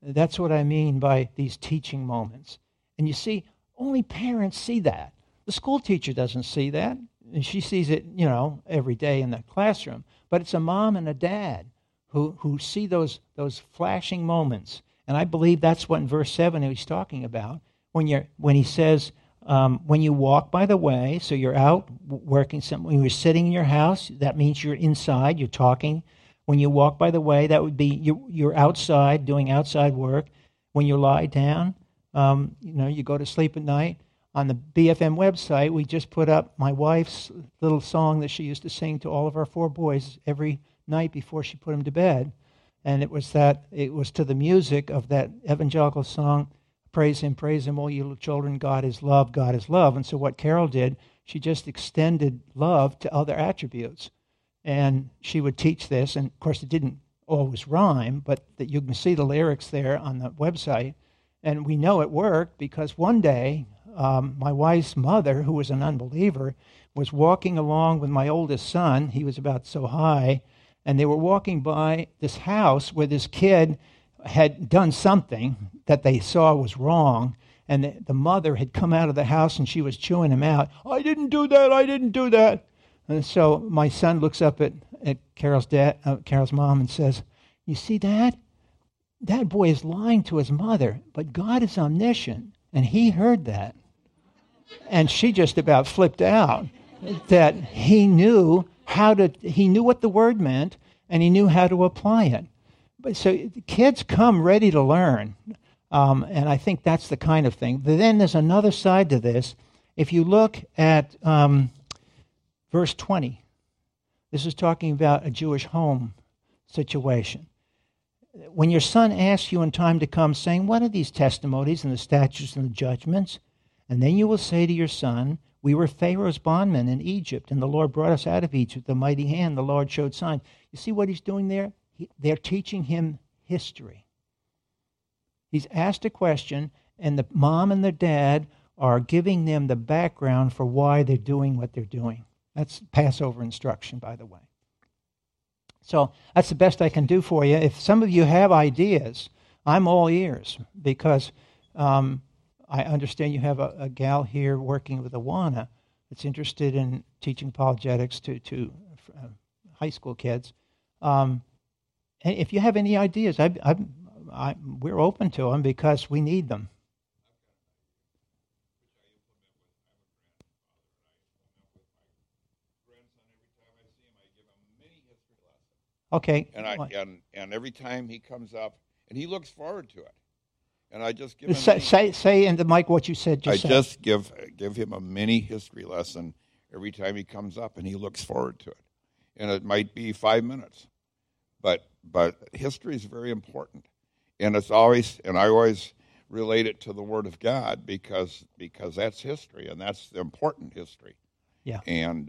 That's what I mean by these teaching moments. And you see, only parents see that. The school teacher doesn't see that. And she sees it, every day in the classroom. But it's a mom and a dad who see those flashing moments. And I believe that's what in verse 7 he's talking about. When he says, when you walk by the way, so you're out working something, when you're sitting in your house, that means you're inside, you're talking. When you walk by the way, that would be you're outside, doing outside work. When you lie down, you go to sleep at night. On the BFM website, we just put up my wife's little song that she used to sing to all of our 4 boys every night before she put them to bed. And it was to the music of that evangelical song, praise him, all you little children, God is love, God is love. And so what Carol did, she just extended love to other attributes. And she would teach this, and of course it didn't always rhyme, but that you can see the lyrics there on the website. And we know it worked because one day, my wife's mother, who was an unbeliever, was walking along with my oldest son. He was about so high, and they were walking by this house where this kid had done something that they saw was wrong, and the mother had come out of the house and she was chewing him out. I didn't do that. And so my son looks up at Carol's mom and says, you see that? That boy is lying to his mother, but God is omniscient, and he heard that. And she just about flipped out that he knew what the word meant, and he knew how to apply it. But so the kids come ready to learn, and I think that's the kind of thing. But then there's another side to this. If you look at verse 20, this is talking about a Jewish home situation. When your son asks you in time to come, saying, what are these testimonies and the statutes and the judgments? And then you will say to your son, we were Pharaoh's bondmen in Egypt, and the Lord brought us out of Egypt with a mighty hand. The Lord showed signs. You see what he's doing there? They're teaching him history. He's asked a question, and the mom and the dad are giving them the background for why they're doing what they're doing. That's Passover instruction, by the way. So that's the best I can do for you. If some of you have ideas, I'm all ears, because I understand you have a gal here working with Awana that's interested in teaching apologetics to high school kids. And if you have any ideas, we're open to them because we need them. Okay. And every time he comes up, and he looks forward to it. And I just give him say in the mic what you said. Just give him a mini history lesson every time he comes up, and he looks forward to it. And it might be 5 minutes, but history is very important, and I always relate it to the Word of God because that's history, and that's the important history. Yeah. And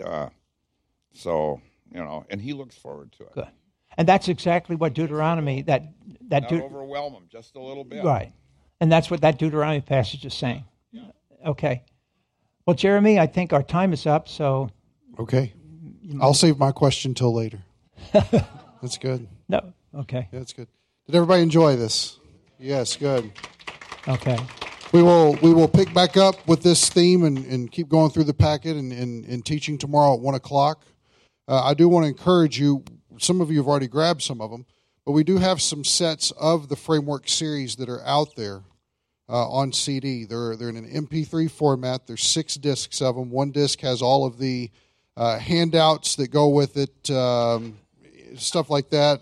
so and he looks forward to it. Good. And that's exactly what Deuteronomy not overwhelm him, just a little bit. Right. And that's what that Deuteronomy passage is saying. Yeah. Okay. Well, Jeremy, I think our time is up, so... Okay. I'll save my question till later. That's good. No. Okay. Yeah, that's good. Did everybody enjoy this? Yes, good. Okay. We will pick back up with this theme and keep going through the packet and teaching tomorrow at 1 o'clock. I do want to encourage you, some of you have already grabbed some of them, but we do have some sets of the Framework series that are out there on CD. They're in an MP3 format. There's 6 discs of them. One disc has all of the handouts that go with it, stuff like that.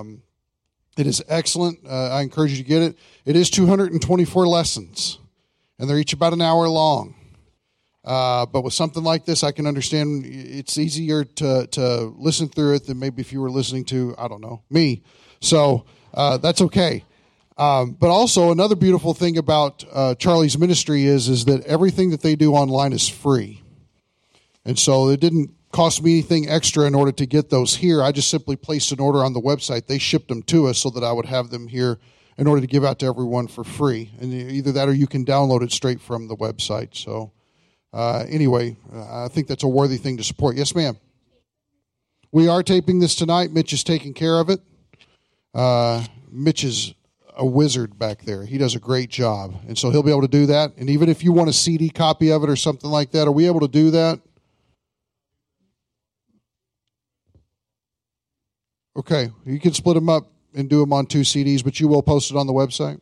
It is excellent. I encourage you to get it. It is 224 lessons, and they're each about an hour long. But with something like this, I can understand it's easier to listen through it than maybe if you were listening to, I don't know, me. So that's okay. But also another beautiful thing about Charlie's ministry is that everything that they do online is free. And so it didn't cost me anything extra in order to get those here. I just simply placed an order on the website. They shipped them to us so that I would have them here in order to give out to everyone for free. And either that or you can download it straight from the website. So anyway, I think that's a worthy thing to support. Yes, ma'am. We are taping this tonight. Mitch is taking care of it. Mitch is a wizard back there. He does a great job. And so he'll be able to do that. And even if you want a CD copy of it or something like that, are we able to do that? Okay, you can split them up and do them on 2 CDs, but you will post it on the website?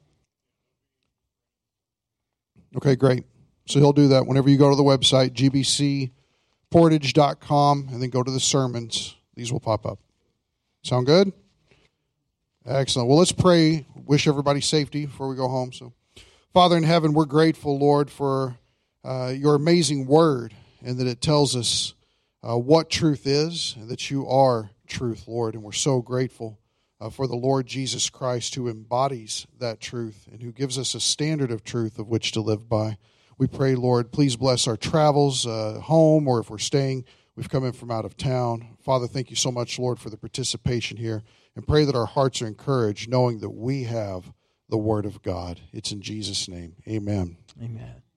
Okay, great. So he'll do that whenever you go to the website, gbcportage.com, and then go to the sermons. These will pop up. Sound good? Excellent. Well, let's pray. Wish everybody safety before we go home. So, Father in heaven, we're grateful, Lord, for your amazing word, and that it tells us what truth is, and that you are truth, Lord. And we're so grateful for the Lord Jesus Christ, who embodies that truth and who gives us a standard of truth of which to live by. We pray, Lord, please bless our travels home, or if we're staying, we've come in from out of town. Father, thank you so much, Lord, for the participation here, and pray that our hearts are encouraged, knowing that we have the Word of God. It's in Jesus' name. Amen. Amen.